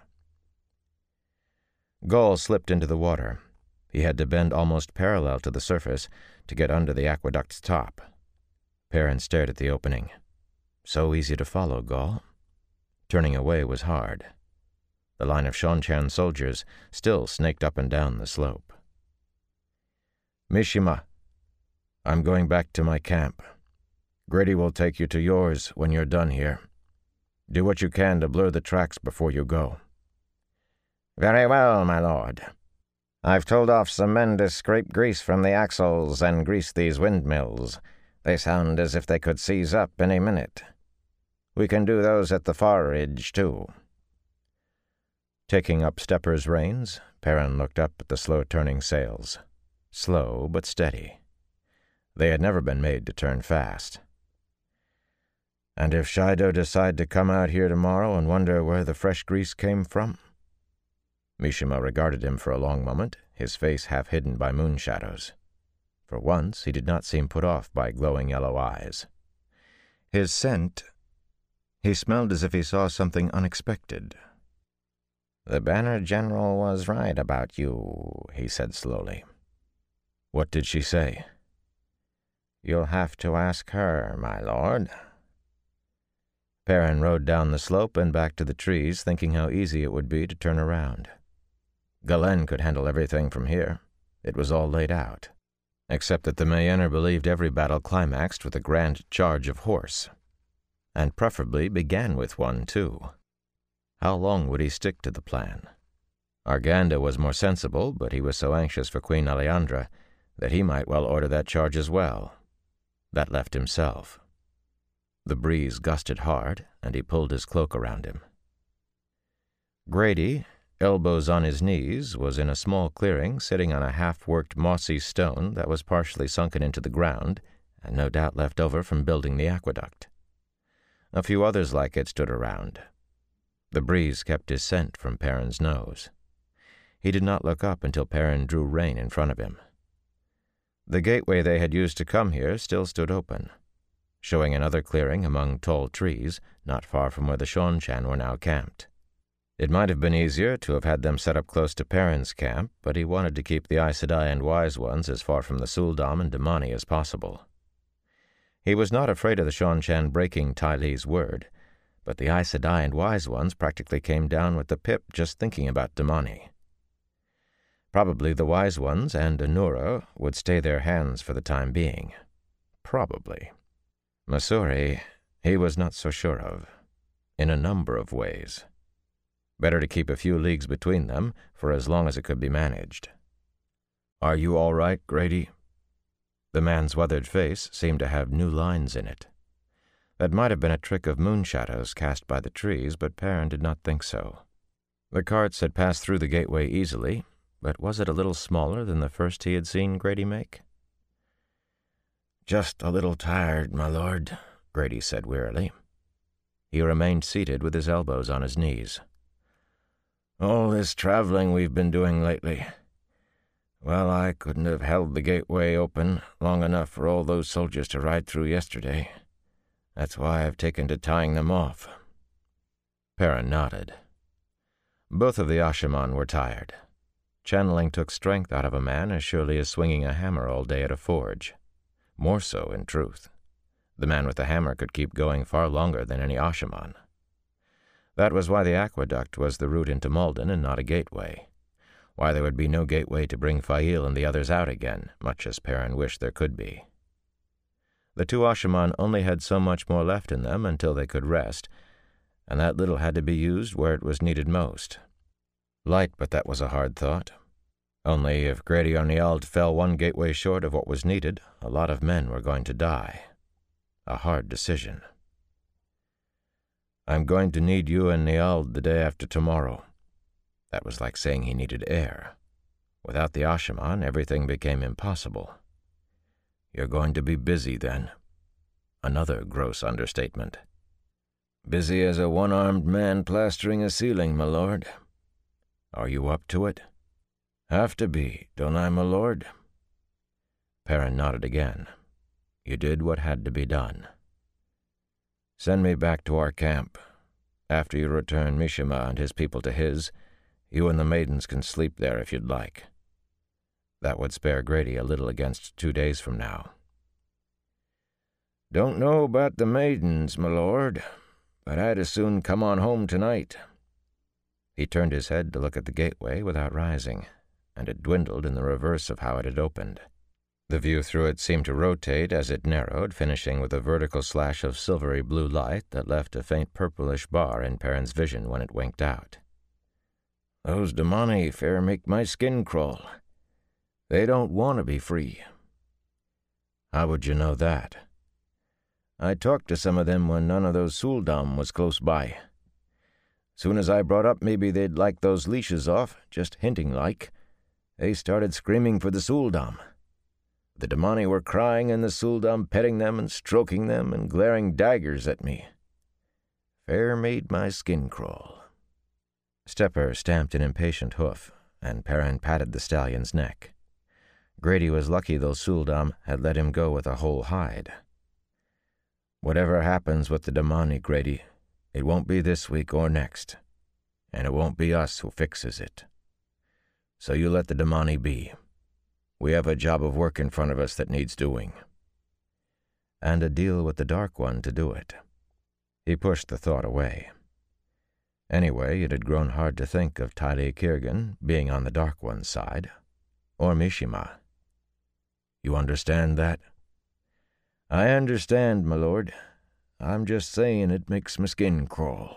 Gall slipped into the water. He had to bend almost parallel to the surface to get under the aqueduct's top. Perrin stared at the opening. So easy to follow, Gall. Turning away was hard. The line of Seanchan soldiers still snaked up and down the slope. "Mishima, I'm going back to my camp. Grady will take you to yours when you're done here. Do what you can to blur the tracks before you go." "Very well, my lord. I've told off some men to scrape grease from the axles and grease these windmills. They sound as if they could seize up any minute. We can do those at the far ridge, too." Taking up Stepper's reins, Perrin looked up at the slow-turning sails. Slow but steady. They had never been made to turn fast. "And if Shido decide to come out here tomorrow and wonder where the fresh grease came from?" Mishima regarded him for a long moment, his face half hidden by moon shadows. For once he did not seem put off by glowing yellow eyes. His scent... He smelled as if he saw something unexpected. "The Banner General was right about you," he said slowly. "What did she say?" "You'll have to ask her, my lord." Perrin rode down the slope and back to the trees, thinking how easy it would be to turn around. Galen could handle everything from here. It was all laid out. Except that the Mayenner believed every battle climaxed with a grand charge of horse. And preferably began with one, too. How long would he stick to the plan? Arganda was more sensible, but he was so anxious for Queen Aleandra that he might well order that charge as well. That left himself. The breeze gusted hard, and he pulled his cloak around him. Grady, elbows on his knees, was in a small clearing sitting on a half-worked mossy stone that was partially sunken into the ground and no doubt left over from building the aqueduct. A few others like it stood around. The breeze kept his scent from Perrin's nose. He did not look up until Perrin drew rein in front of him. The gateway they had used to come here still stood open, showing another clearing among tall trees not far from where the Seanchan were now camped. It might have been easier to have had them set up close to Perrin's camp, but he wanted to keep the Aes Sedai and Wise Ones as far from the Suldam and Damani as possible. He was not afraid of the Seanchan breaking Ty Lee's word, but the Aes Sedai and Wise Ones practically came down with the pip just thinking about Damani. Probably the Wise Ones and Anura would stay their hands for the time being. Probably. Masuri, he was not so sure of, in a number of ways. Better to keep a few leagues between them for as long as it could be managed. "Are you all right, Grady?" The man's weathered face seemed to have new lines in it. That might have been a trick of moon shadows cast by the trees, but Perrin did not think so. The carts had passed through the gateway easily, but was it a little smaller than the first he had seen Grady make? "Just a little tired, my lord," Grady said wearily. He remained seated with his elbows on his knees. "All this traveling we've been doing lately. Well, I couldn't have held the gateway open long enough for all those soldiers to ride through yesterday. That's why I've taken to tying them off." Perrin nodded. Both of the Ashaman were tired. Channeling took strength out of a man as surely as swinging a hammer all day at a forge. More so, in truth. The man with the hammer could keep going far longer than any Ashaman. That was why the aqueduct was the route into Malden and not a gateway. Why there would be no gateway to bring Fail and the others out again, much as Perrin wished there could be. The two Ashaman only had so much more left in them until they could rest, and that little had to be used where it was needed most. Light, but that was a hard thought. Only if Grady or Niald fell one gateway short of what was needed, a lot of men were going to die. A hard decision. "I'm going to need you and Niald the day after tomorrow." That was like saying he needed air. Without the Ashaman, everything became impossible. "You're going to be busy then." Another gross understatement. "Busy as a one-armed man plastering a ceiling, my lord." "Are you up to it?" "Have to be, don't I, my lord?" Perrin nodded again. "You did what had to be done. Send me back to our camp. After you return Mishima and his people to his, you and the maidens can sleep there if you'd like." That would spare Grady a little against two days from now. "Don't know about the maidens, my lord, but I'd as soon come on home tonight." He turned his head to look at the gateway without rising, and it dwindled in the reverse of how it had opened. The view through it seemed to rotate as it narrowed, finishing with a vertical slash of silvery blue light that left a faint purplish bar in Perrin's vision when it winked out. "Those Damani fair make my skin crawl. They don't want to be free." "How would you know that?" "I talked to some of them when none of those Suldam was close by. Soon as I brought up maybe they'd like those leashes off, just hinting like, they started screaming for the Suldam. The Damani were crying and the Suldam petting them and stroking them and glaring daggers at me. Fair made my skin crawl." Stepper stamped an impatient hoof, and Perrin patted the stallion's neck. Grady was lucky those Suldam had let him go with a whole hide. "Whatever happens with the Damani, Grady, it won't be this week or next, and it won't be us who fixes it. So you let the Damani be. We have a job of work in front of us that needs doing." And a deal with the Dark One to do it. He pushed the thought away. Anyway, it had grown hard to think of Tylee Kirgan being on the Dark One's side, or Mishima. "You understand that?" "I understand, my lord. I'm just saying it makes my skin crawl."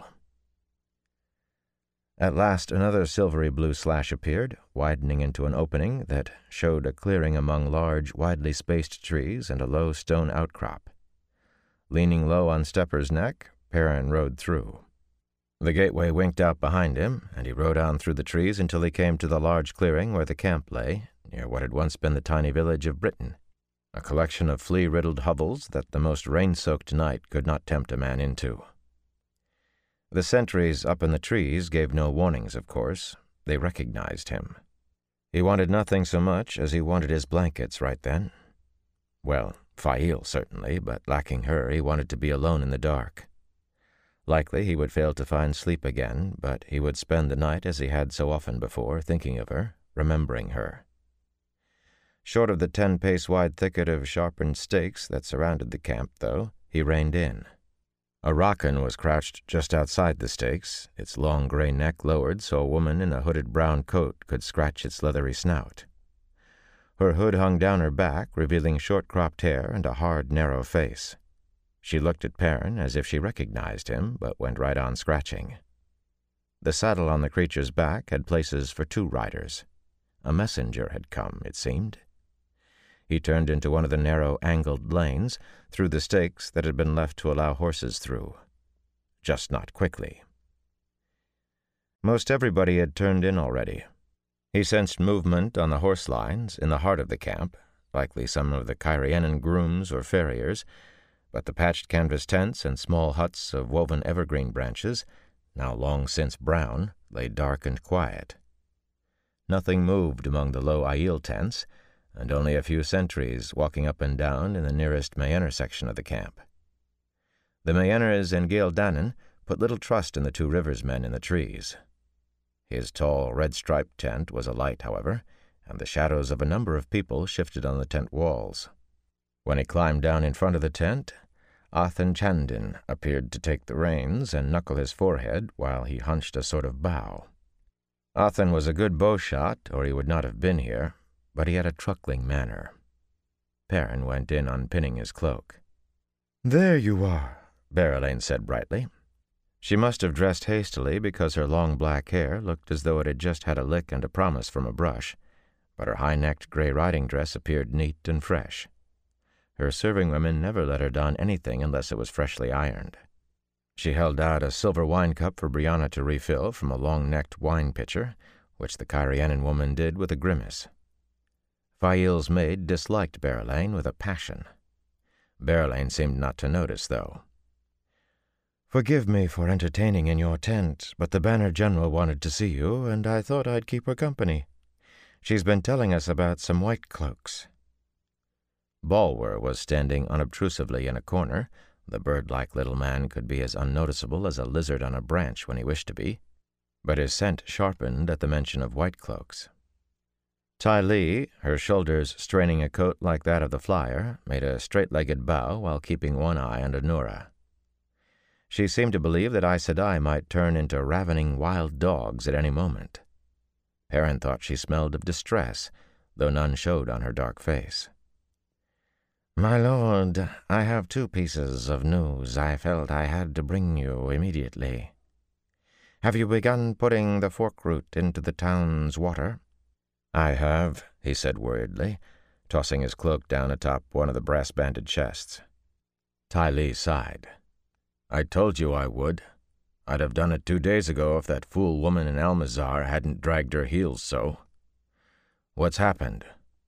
At last another silvery blue slash appeared, widening into an opening that showed a clearing among large, widely spaced trees and a low stone outcrop. Leaning low on Stepper's neck, Perrin rode through. The gateway winked out behind him, and he rode on through the trees until he came to the large clearing where the camp lay, near what had once been the tiny village of Britain, a collection of flea-riddled hovels that the most rain-soaked night could not tempt a man into. The sentries up in the trees gave no warnings, of course. They recognized him. He wanted nothing so much as he wanted his blankets right then. Well, Fail certainly, but lacking her, he wanted to be alone in the dark. Likely he would fail to find sleep again, but he would spend the night as he had so often before, thinking of her, remembering her. Short of the ten-pace-wide thicket of sharpened stakes that surrounded the camp, though, he reined in. A rockin was crouched just outside the stakes, its long gray neck lowered so a woman in a hooded brown coat could scratch its leathery snout. Her hood hung down her back, revealing short-cropped hair and a hard, narrow face. She looked at Perrin as if she recognized him, but went right on scratching. The saddle on the creature's back had places for two riders. A messenger had come, it seemed. He turned into one of the narrow, angled lanes, through the stakes that had been left to allow horses through. Just not quickly. Most everybody had turned in already. He sensed movement on the horse lines in the heart of the camp, likely some of the Cairienin grooms or farriers, but the patched canvas tents and small huts of woven evergreen branches, now long since brown, lay dark and quiet. Nothing moved among the low Aiel tents, and only a few sentries walking up and down in the nearest Mayenner section of the camp. The Mayenners and Gael Dannan put little trust in the Two Rivers men in the trees. His tall, red-striped tent was alight, however, and the shadows of a number of people shifted on the tent walls. When he climbed down in front of the tent, Athan Chandin appeared to take the reins and knuckle his forehead while he hunched a sort of bow. Athan was a good bow shot, or he would not have been here, but he had a truckling manner. Perrin went in unpinning his cloak.
"There you are,"
Berelain said brightly. She must have dressed hastily because her long black hair looked as though it had just had a lick and a promise from a brush, but her high-necked grey riding dress appeared neat and fresh. Her serving women never let her don anything unless it was freshly ironed. She held out a silver wine cup for Brianna to refill from a long-necked wine pitcher, which the Cairienin woman did with a grimace. Fail's maid disliked Berelain with a passion. Berelain seemed not to notice, though.
"Forgive me for entertaining in your tent, but the Banner General wanted to see you, and I thought I'd keep her company. She's been telling us about some white cloaks."
Balwer was standing unobtrusively in a corner. The bird-like little man could be as unnoticeable as a lizard on a branch when he wished to be, but his scent sharpened at the mention of white cloaks. Ty Lee, her shoulders straining a coat like that of the flyer, made a straight-legged bow while keeping one eye on Anura. She seemed to believe that Aes Sedai might turn into ravening wild dogs at any moment. Perrin thought she smelled of distress, though none showed on her dark face.
"My lord, I have two pieces of news I felt I had to bring you immediately. Have you begun putting the forkroot into the town's water?"
"I have," he said worriedly, tossing his cloak down atop one of the brass-banded chests. Ty Lee sighed. "I told you I would. I'd have done it two days ago if that fool woman in Almazar hadn't dragged her heels so. What's happened?"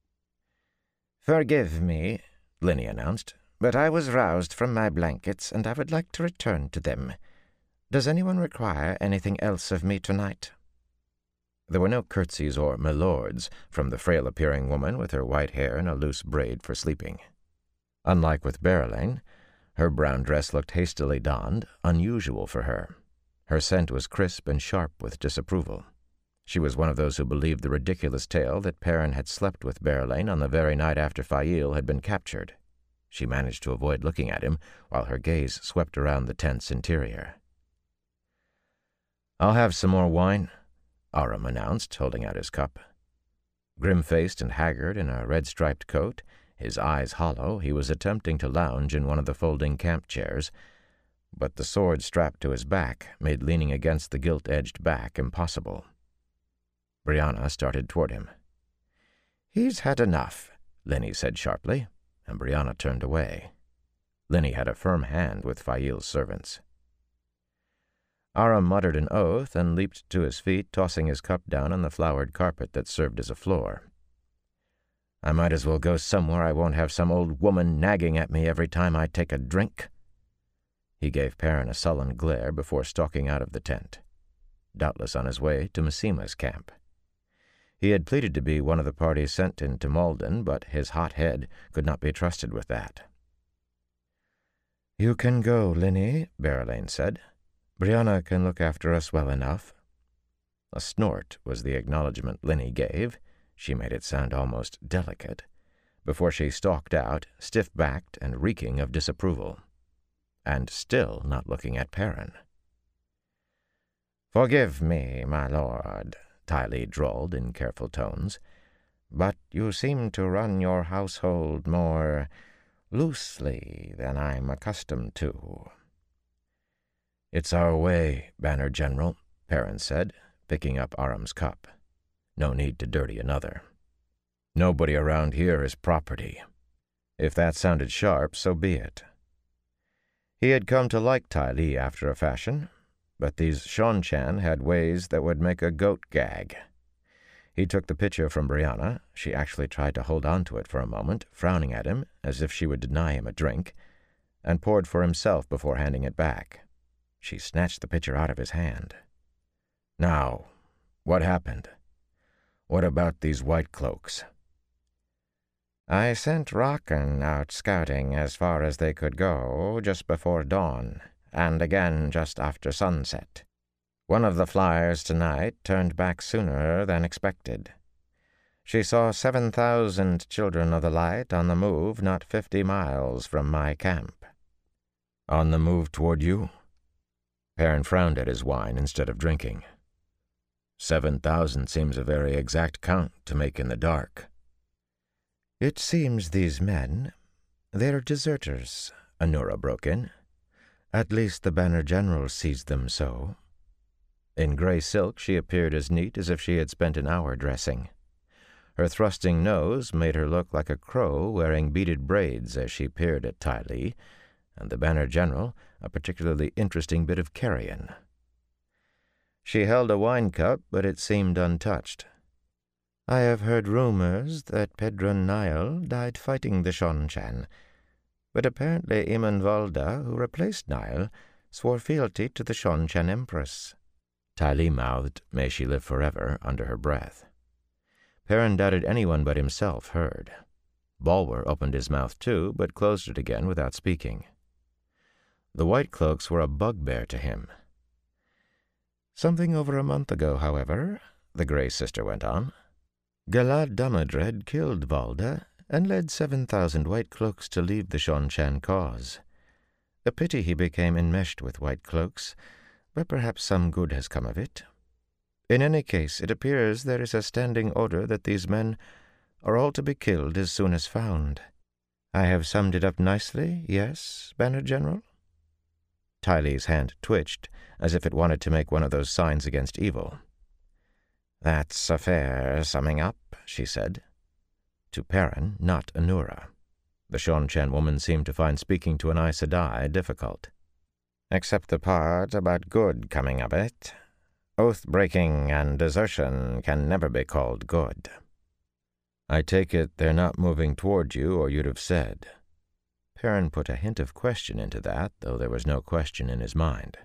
"Forgive me," Linny announced, "but I was roused from my blankets, and I would like to return to them. Does anyone require anything else of me tonight?"
There were no curtsies or milords from the frail-appearing woman with her white hair in a loose braid for sleeping. Unlike with Berelain, her brown dress looked hastily donned, unusual for her. Her scent was crisp and sharp with disapproval. She was one of those who believed the ridiculous tale that Perrin had slept with Berelain on the very night after Fail had been captured. She managed to avoid looking at him while her gaze swept around the tent's interior. "I'll have some more wine," Aram announced, holding out his cup. Grim-faced and haggard in a red-striped coat, his eyes hollow, he was attempting to lounge in one of the folding camp chairs, but the sword strapped to his back made leaning against the gilt-edged back impossible. Brianna started toward him.
"He's had enough,"
Linny said sharply, and Brianna turned away. Linny had a firm hand with Fail's servants. Aram muttered an oath and leaped to his feet, tossing his cup down on the flowered carpet that served as a floor. "I might as well go somewhere I won't have some old woman nagging at me every time I take a drink." He gave Perrin a sullen glare before stalking out of the tent, doubtless on his way to Massima's camp. He had pleaded to be one of the party sent into Malden, but his hot head could not be trusted with that.
"You can go, Linny," Berelain said. "Brianna can look after us well enough."
A snort was the acknowledgment Linny gave. She made it sound almost delicate, before she stalked out, stiff-backed and reeking of disapproval, and still not looking at Perrin.
"Forgive me, my lord," Ty Lee drawled in careful tones, "but you seem to run your household more loosely than I'm accustomed to."
"It's our way, Banner General," Perrin said, picking up Aram's cup. No need to dirty another. "Nobody around here is property." If that sounded sharp, so be it. He had come to like Ty Lee after a fashion, but these Seanchan had ways that would make a goat gag. He took the pitcher from Brianna. She actually tried to hold on to it for a moment, frowning at him as if she would deny him a drink, and poured for himself before handing it back. She snatched the pitcher out of his hand. "Now, what happened? What about these white cloaks?"
"I sent Rocken out scouting as far as they could go just before dawn, and again just after sunset. One of the flyers tonight turned back sooner than expected. She saw seven thousand Children of the Light on the move not fifty miles from my camp."
"On the move toward you?" Perrin frowned at his wine instead of drinking. Seven thousand seems a very exact count to make in the dark.
"It seems these men, they're deserters," Anura broke in. "At least the Banner General sees them so."
In gray silk she appeared as neat as if she had spent an hour dressing. Her thrusting nose made her look like a crow wearing beaded braids as she peered at Ty Lee, and the Banner General a particularly interesting bit of carrion. She held a wine cup, but it seemed untouched.
"I have heard rumors that Pedron Niall died fighting the Seanchan, but apparently Eamon Valda, who replaced Niall, swore fealty to the Seanchan Empress."
Ty Lee mouthed, "May she live forever," under her breath. Perrin doubted anyone but himself heard. Bulwer opened his mouth too, but closed it again without speaking. The white cloaks were a bugbear to him.
"Something over a month ago, however," the Grey Sister went on, "Galad Damodred killed Valda and led seven thousand white cloaks to leave the Seanchan cause. A pity he became enmeshed with white cloaks, but perhaps some good has come of it. In any case, it appears there is a standing order that these men are all to be killed as soon as found. I have summed it up nicely, yes, Banner General?"
Ty Lee's hand twitched, as if it wanted to make one of those signs against evil.
"That's a fair summing up," she said.
To Perrin, not Anura. The Seanchan woman seemed to find speaking to an Aes Sedai difficult.
"Except the part about good coming of it. Oath-breaking and desertion can never be called good."
"I take it they're not moving toward you, or you'd have said." Perrin put a hint of question into that, though there was no question in his mind.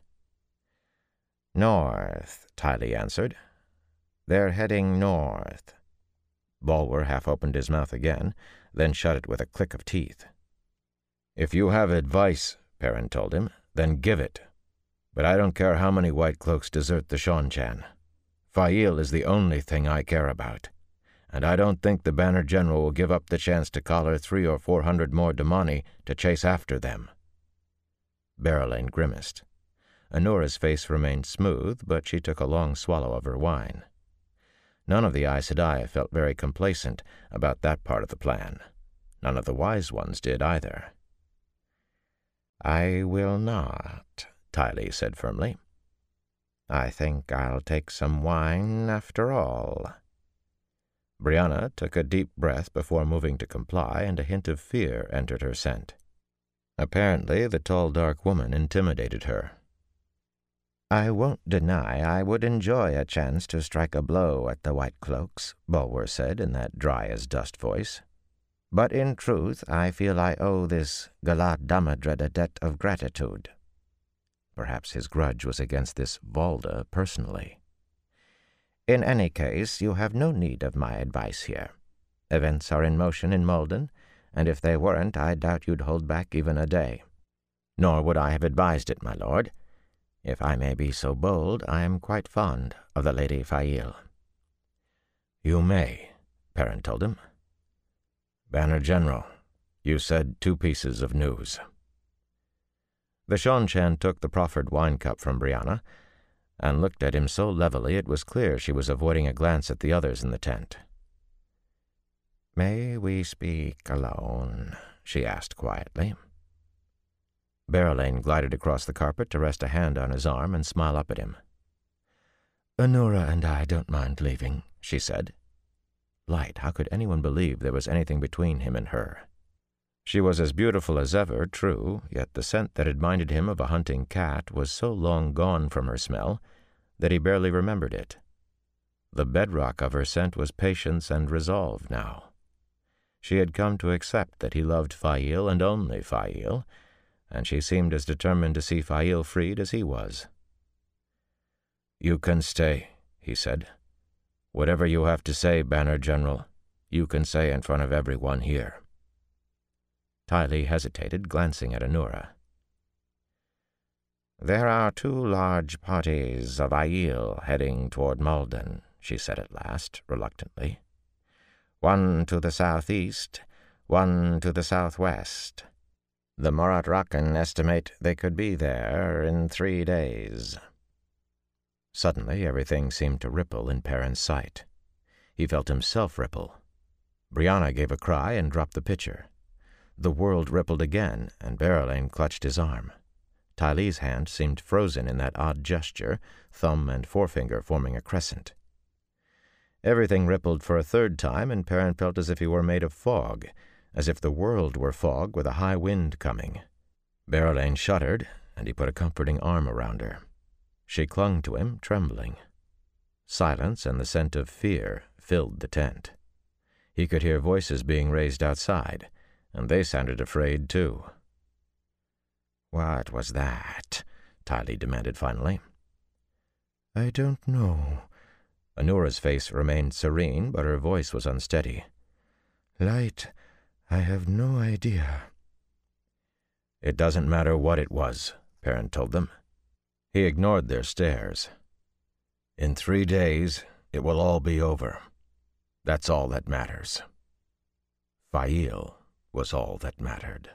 "North," Ty Lee answered. "They're heading north."
Bulwer half opened his mouth again, then shut it with a click of teeth. "If you have advice," Perrin told him, "then give it. But I don't care how many white cloaks desert the Seanchan. Fail is the only thing I care about, and I don't think the Banner General will give up the chance to collar three or four hundred more Damani to chase after them." Berelain grimaced. Anura's face remained smooth, but she took a long swallow of her wine. None of the Aes Sedai felt very complacent about that part of the plan. None of the wise ones did either.
"I will not," Ty Lee said firmly. "I think I'll take some wine after all."
Brianna took a deep breath before moving to comply, and a hint of fear entered her scent. Apparently the tall, dark woman intimidated her.
"I won't deny I would enjoy a chance to strike a blow at the white cloaks," Bulwer said in that dry-as-dust voice. "But in truth I feel I owe this Galad Damodred a debt of gratitude."
Perhaps his grudge was against this Valda personally.
"In any case, you have no need of my advice here. Events are in motion in Malden, and if they weren't, I doubt you'd hold back even a day. Nor would I have advised it, my lord. If I may be so bold, I am quite fond of the Lady Fail."
"You may," Perrin told him. "Banner General, you said two pieces of news." The Seanchan took the proffered wine cup from Brianna and looked at him so levelly it was clear she was avoiding a glance at the others in the tent.
"May we speak alone?" she asked quietly.
Berelain glided across the carpet to rest a hand on his arm and smile up at him.
"Anura and I don't mind leaving," she said.
Light, how could anyone believe there was anything between him and her? She was as beautiful as ever, true, yet the scent that had minded him of a hunting cat was so long gone from her smell that he barely remembered it. The bedrock of her scent was patience and resolve now. She had come to accept that he loved Fail and only Fail, and she seemed as determined to see Fail freed as he was. "You can stay," he said. "Whatever you have to say, Banner General, you can say in front of everyone here." Tylee hesitated, glancing at Anura.
"There are two large parties of Aiel heading toward Malden," she said at last, reluctantly. "One to the southeast, one to the southwest. The Morat Rakan estimate they could be there in three days."
Suddenly everything seemed to ripple in Perrin's sight. He felt himself ripple. Brianna gave a cry and dropped the pitcher. The world rippled again, and Berelain clutched his arm. Tylee's hand seemed frozen in that odd gesture, thumb and forefinger forming a crescent. Everything rippled for a third time, and Perrin felt as if he were made of fog, as if the world were fog with a high wind coming. Berelain shuddered, and he put a comforting arm around her. She clung to him, trembling. Silence and the scent of fear filled the tent. He could hear voices being raised outside, and they sounded afraid too.
"What was that?" Tylee demanded finally.
"I don't know."
Anura's face remained serene, but her voice was unsteady.
"Light, I have no idea."
"It doesn't matter what it was," Perrin told them. He ignored their stares. "In three days, it will all be over. That's all that matters." Fail was all that mattered.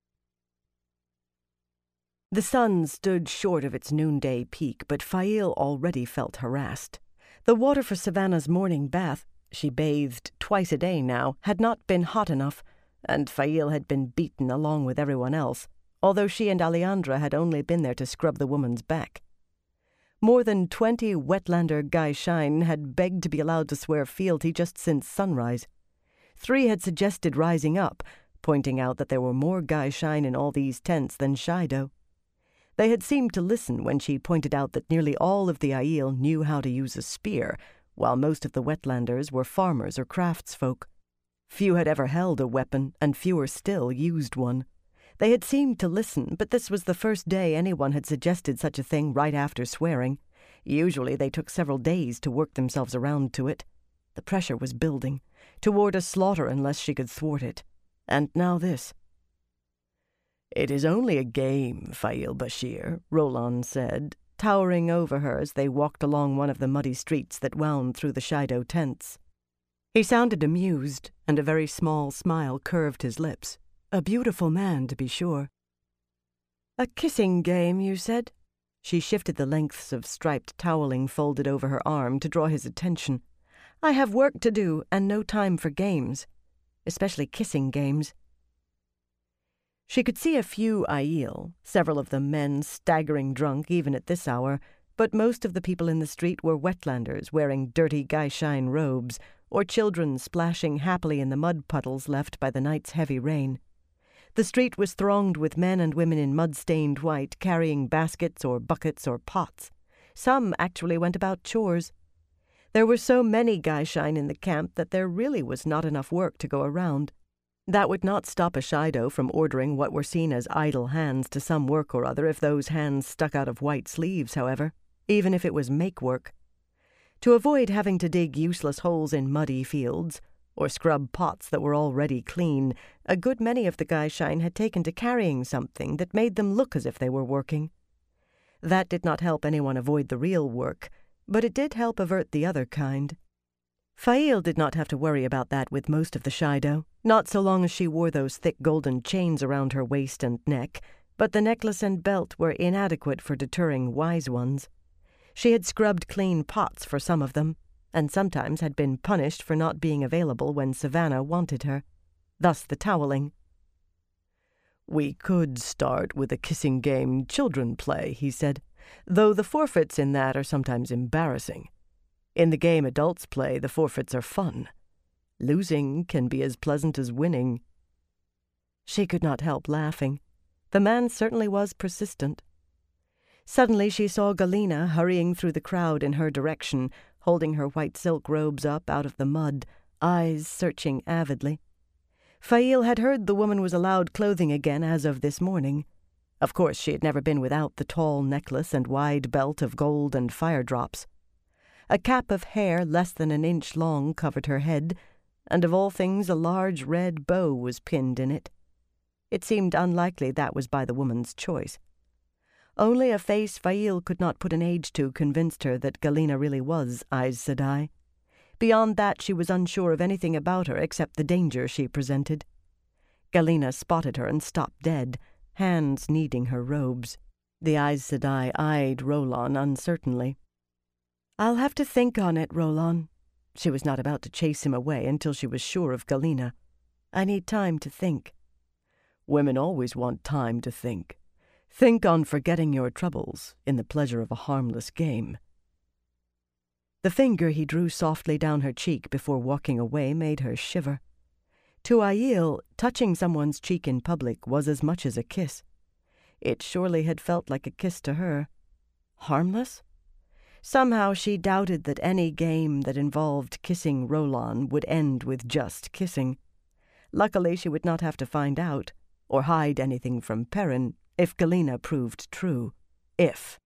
The sun stood short of its noonday peak, but Fail already felt harassed. The water for Savannah's morning bath, she bathed twice a day now, had not been hot enough, and Fail had been beaten along with everyone else, although she and Aleandra had only been there to scrub the woman's back. More than twenty Wetlander Gai'Shine had begged to be allowed to swear fealty just since sunrise. Three had suggested rising up, pointing out that there were more Gai'Shine in all these tents than Shaido. They had seemed to listen when she pointed out that nearly all of the Aiel knew how to use a spear, while most of the Wetlanders were farmers or craftsfolk. Few had ever held a weapon, and fewer still used one. They had seemed to listen, but this was the first day anyone had suggested such a thing right after swearing. Usually they took several days to work themselves around to it. The pressure was building, toward a slaughter unless she could thwart it. And now this. "It is only a game, Fail Bashir," Roland said, towering over her as they walked along one of the muddy streets that wound through the Shaido tents. He sounded amused, and a very small smile curved his lips. A beautiful man, to be sure. "A kissing game, you said?" She shifted the lengths of striped toweling folded over her arm to draw his attention. "I have work to do and no time for games, especially kissing games." She could see a few Aiel, several of them men staggering drunk even at this hour, but most of the people in the street were Wetlanders wearing dirty Gai'Shine robes, or children splashing happily in the mud puddles left by the night's heavy rain. The street was thronged with men and women in mud-stained white, carrying baskets or buckets or pots. Some actually went about chores. There were so many Gai'Shine in the camp that there really was not enough work to go around. That would not stop a Shaido from ordering what were seen as idle hands to some work or other if those hands stuck out of white sleeves, however, even if it was make work. To avoid having to dig useless holes in muddy fields, or scrub pots that were already clean, a good many of the Gai'Shine had taken to carrying something that made them look as if they were working. That did not help anyone avoid the real work, but it did help avert the other kind. Fail did not have to worry about that with most of the Shaido, not so long as she wore those thick golden chains around her waist and neck, but the necklace and belt were inadequate for deterring wise ones. She had scrubbed clean pots for some of them, and sometimes had been punished for not being available when Savannah wanted her. Thus the toweling. "We could start with a kissing game children play," he said, "though the forfeits in that are sometimes embarrassing. In the game adults play, the forfeits are fun. Losing can be as pleasant as winning." She could not help laughing. The man certainly was persistent. Suddenly she saw Galena hurrying through the crowd in her direction, holding her white silk robes up out of the mud, eyes searching avidly. Fail had heard the woman was allowed clothing again as of this morning. Of course, she had never been without the tall necklace and wide belt of gold and fire drops. A cap of hair less than an inch long covered her head, and of all things a large red bow was pinned in it. It seemed unlikely that was by the woman's choice. Only a face Fail could not put an age to convinced her that Galena really was Aes Sedai. Beyond that, she was unsure of anything about her except the danger she presented. Galena spotted her and stopped dead, hands kneading her robes. The Aes Sedai eyed Rolan uncertainly. "I'll have to think on it, Rolan." She was not about to chase him away until she was sure of Galena. "I need time to think." "Women always want time to think. Think on forgetting your troubles in the pleasure of a harmless game." The finger he drew softly down her cheek before walking away made her shiver. To Aiel, touching someone's cheek in public was as much as a kiss. It surely had felt like a kiss to her. Harmless? Somehow she doubted that any game that involved kissing Rolan would end with just kissing. Luckily she would not have to find out, or hide anything from Perrin, if Galena proved true. If.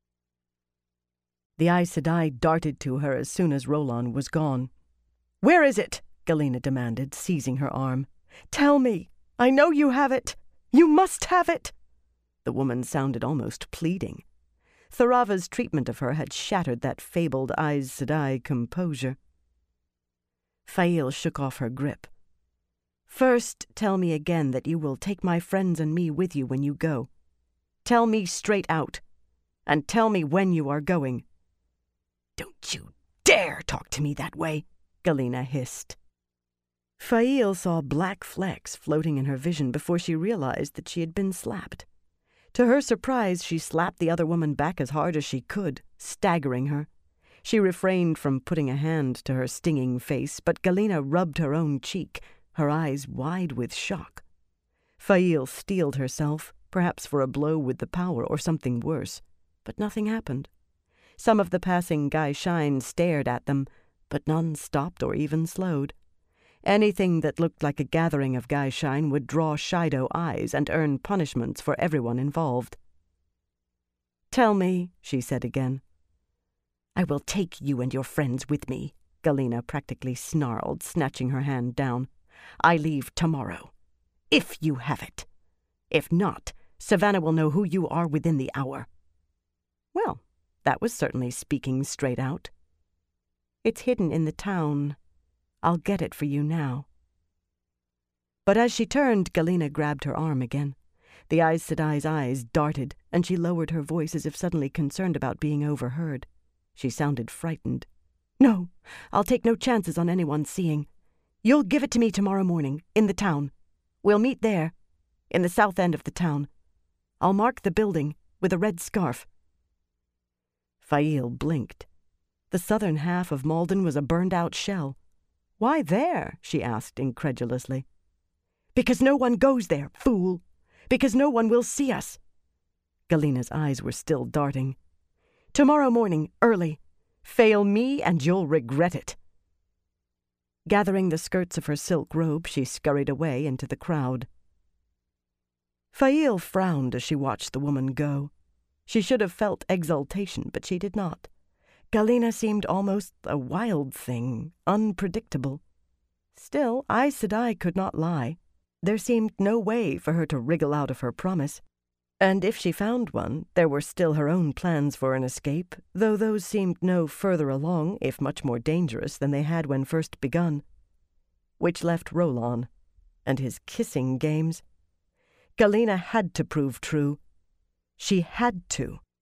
The Aes Sedai darted to her as soon as Rolan was gone. "Where is it?" Galena demanded, seizing her arm. "Tell me! I know you have it! You must have it!" The woman sounded almost pleading. Tharava's treatment of her had shattered that fabled Aes Sedai composure. Fail shook off her grip. "First, tell me again that you will take my friends and me with you when you go. Tell me straight out, and tell me when you are going." "Don't you dare talk to me that way," Galena hissed. Fail saw black flecks floating in her vision before she realized that she had been slapped. To her surprise, she slapped the other woman back as hard as she could, staggering her. She refrained from putting a hand to her stinging face, but Galena rubbed her own cheek, her eyes wide with shock. Fail steeled herself, perhaps for a blow with the power or something worse, but nothing happened. Some of the passing Gaishain stared at them, but none stopped or even slowed. Anything that looked like a gathering of Gaishain would draw Shido eyes and earn punishments for everyone involved. "Tell me," she said again. "I will take you and your friends with me," Galena practically snarled, snatching her hand down. "I leave tomorrow. If you have it. If not, Savannah will know who you are within the hour." Well, that was certainly speaking straight out. "It's hidden in the town. I'll get it for you now." But as she turned, Galena grabbed her arm again. The Aes Sedai's eyes darted, and she lowered her voice as if suddenly concerned about being overheard. She sounded frightened. "No, I'll take no chances on anyone seeing. You'll give it to me tomorrow morning, in the town. We'll meet there, in the south end of the town. I'll mark the building with a red scarf." Fail blinked. The southern half of Malden was a burned-out shell. "Why there?" she asked incredulously. "Because no one goes there, fool! Because no one will see us!" Galena's eyes were still darting. "Tomorrow morning, early. Fail me and you'll regret it." Gathering the skirts of her silk robe, she scurried away into the crowd. Fail frowned as she watched the woman go. She should have felt exultation, but she did not. Galena seemed almost a wild thing, unpredictable. Still, Aes Sedai could not lie. There seemed no way for her to wriggle out of her promise. And if she found one, there were still her own plans for an escape, though those seemed no further along, if much more dangerous than they had when first begun. Which left Rolan, and his kissing games. Galena had to prove true. She had to.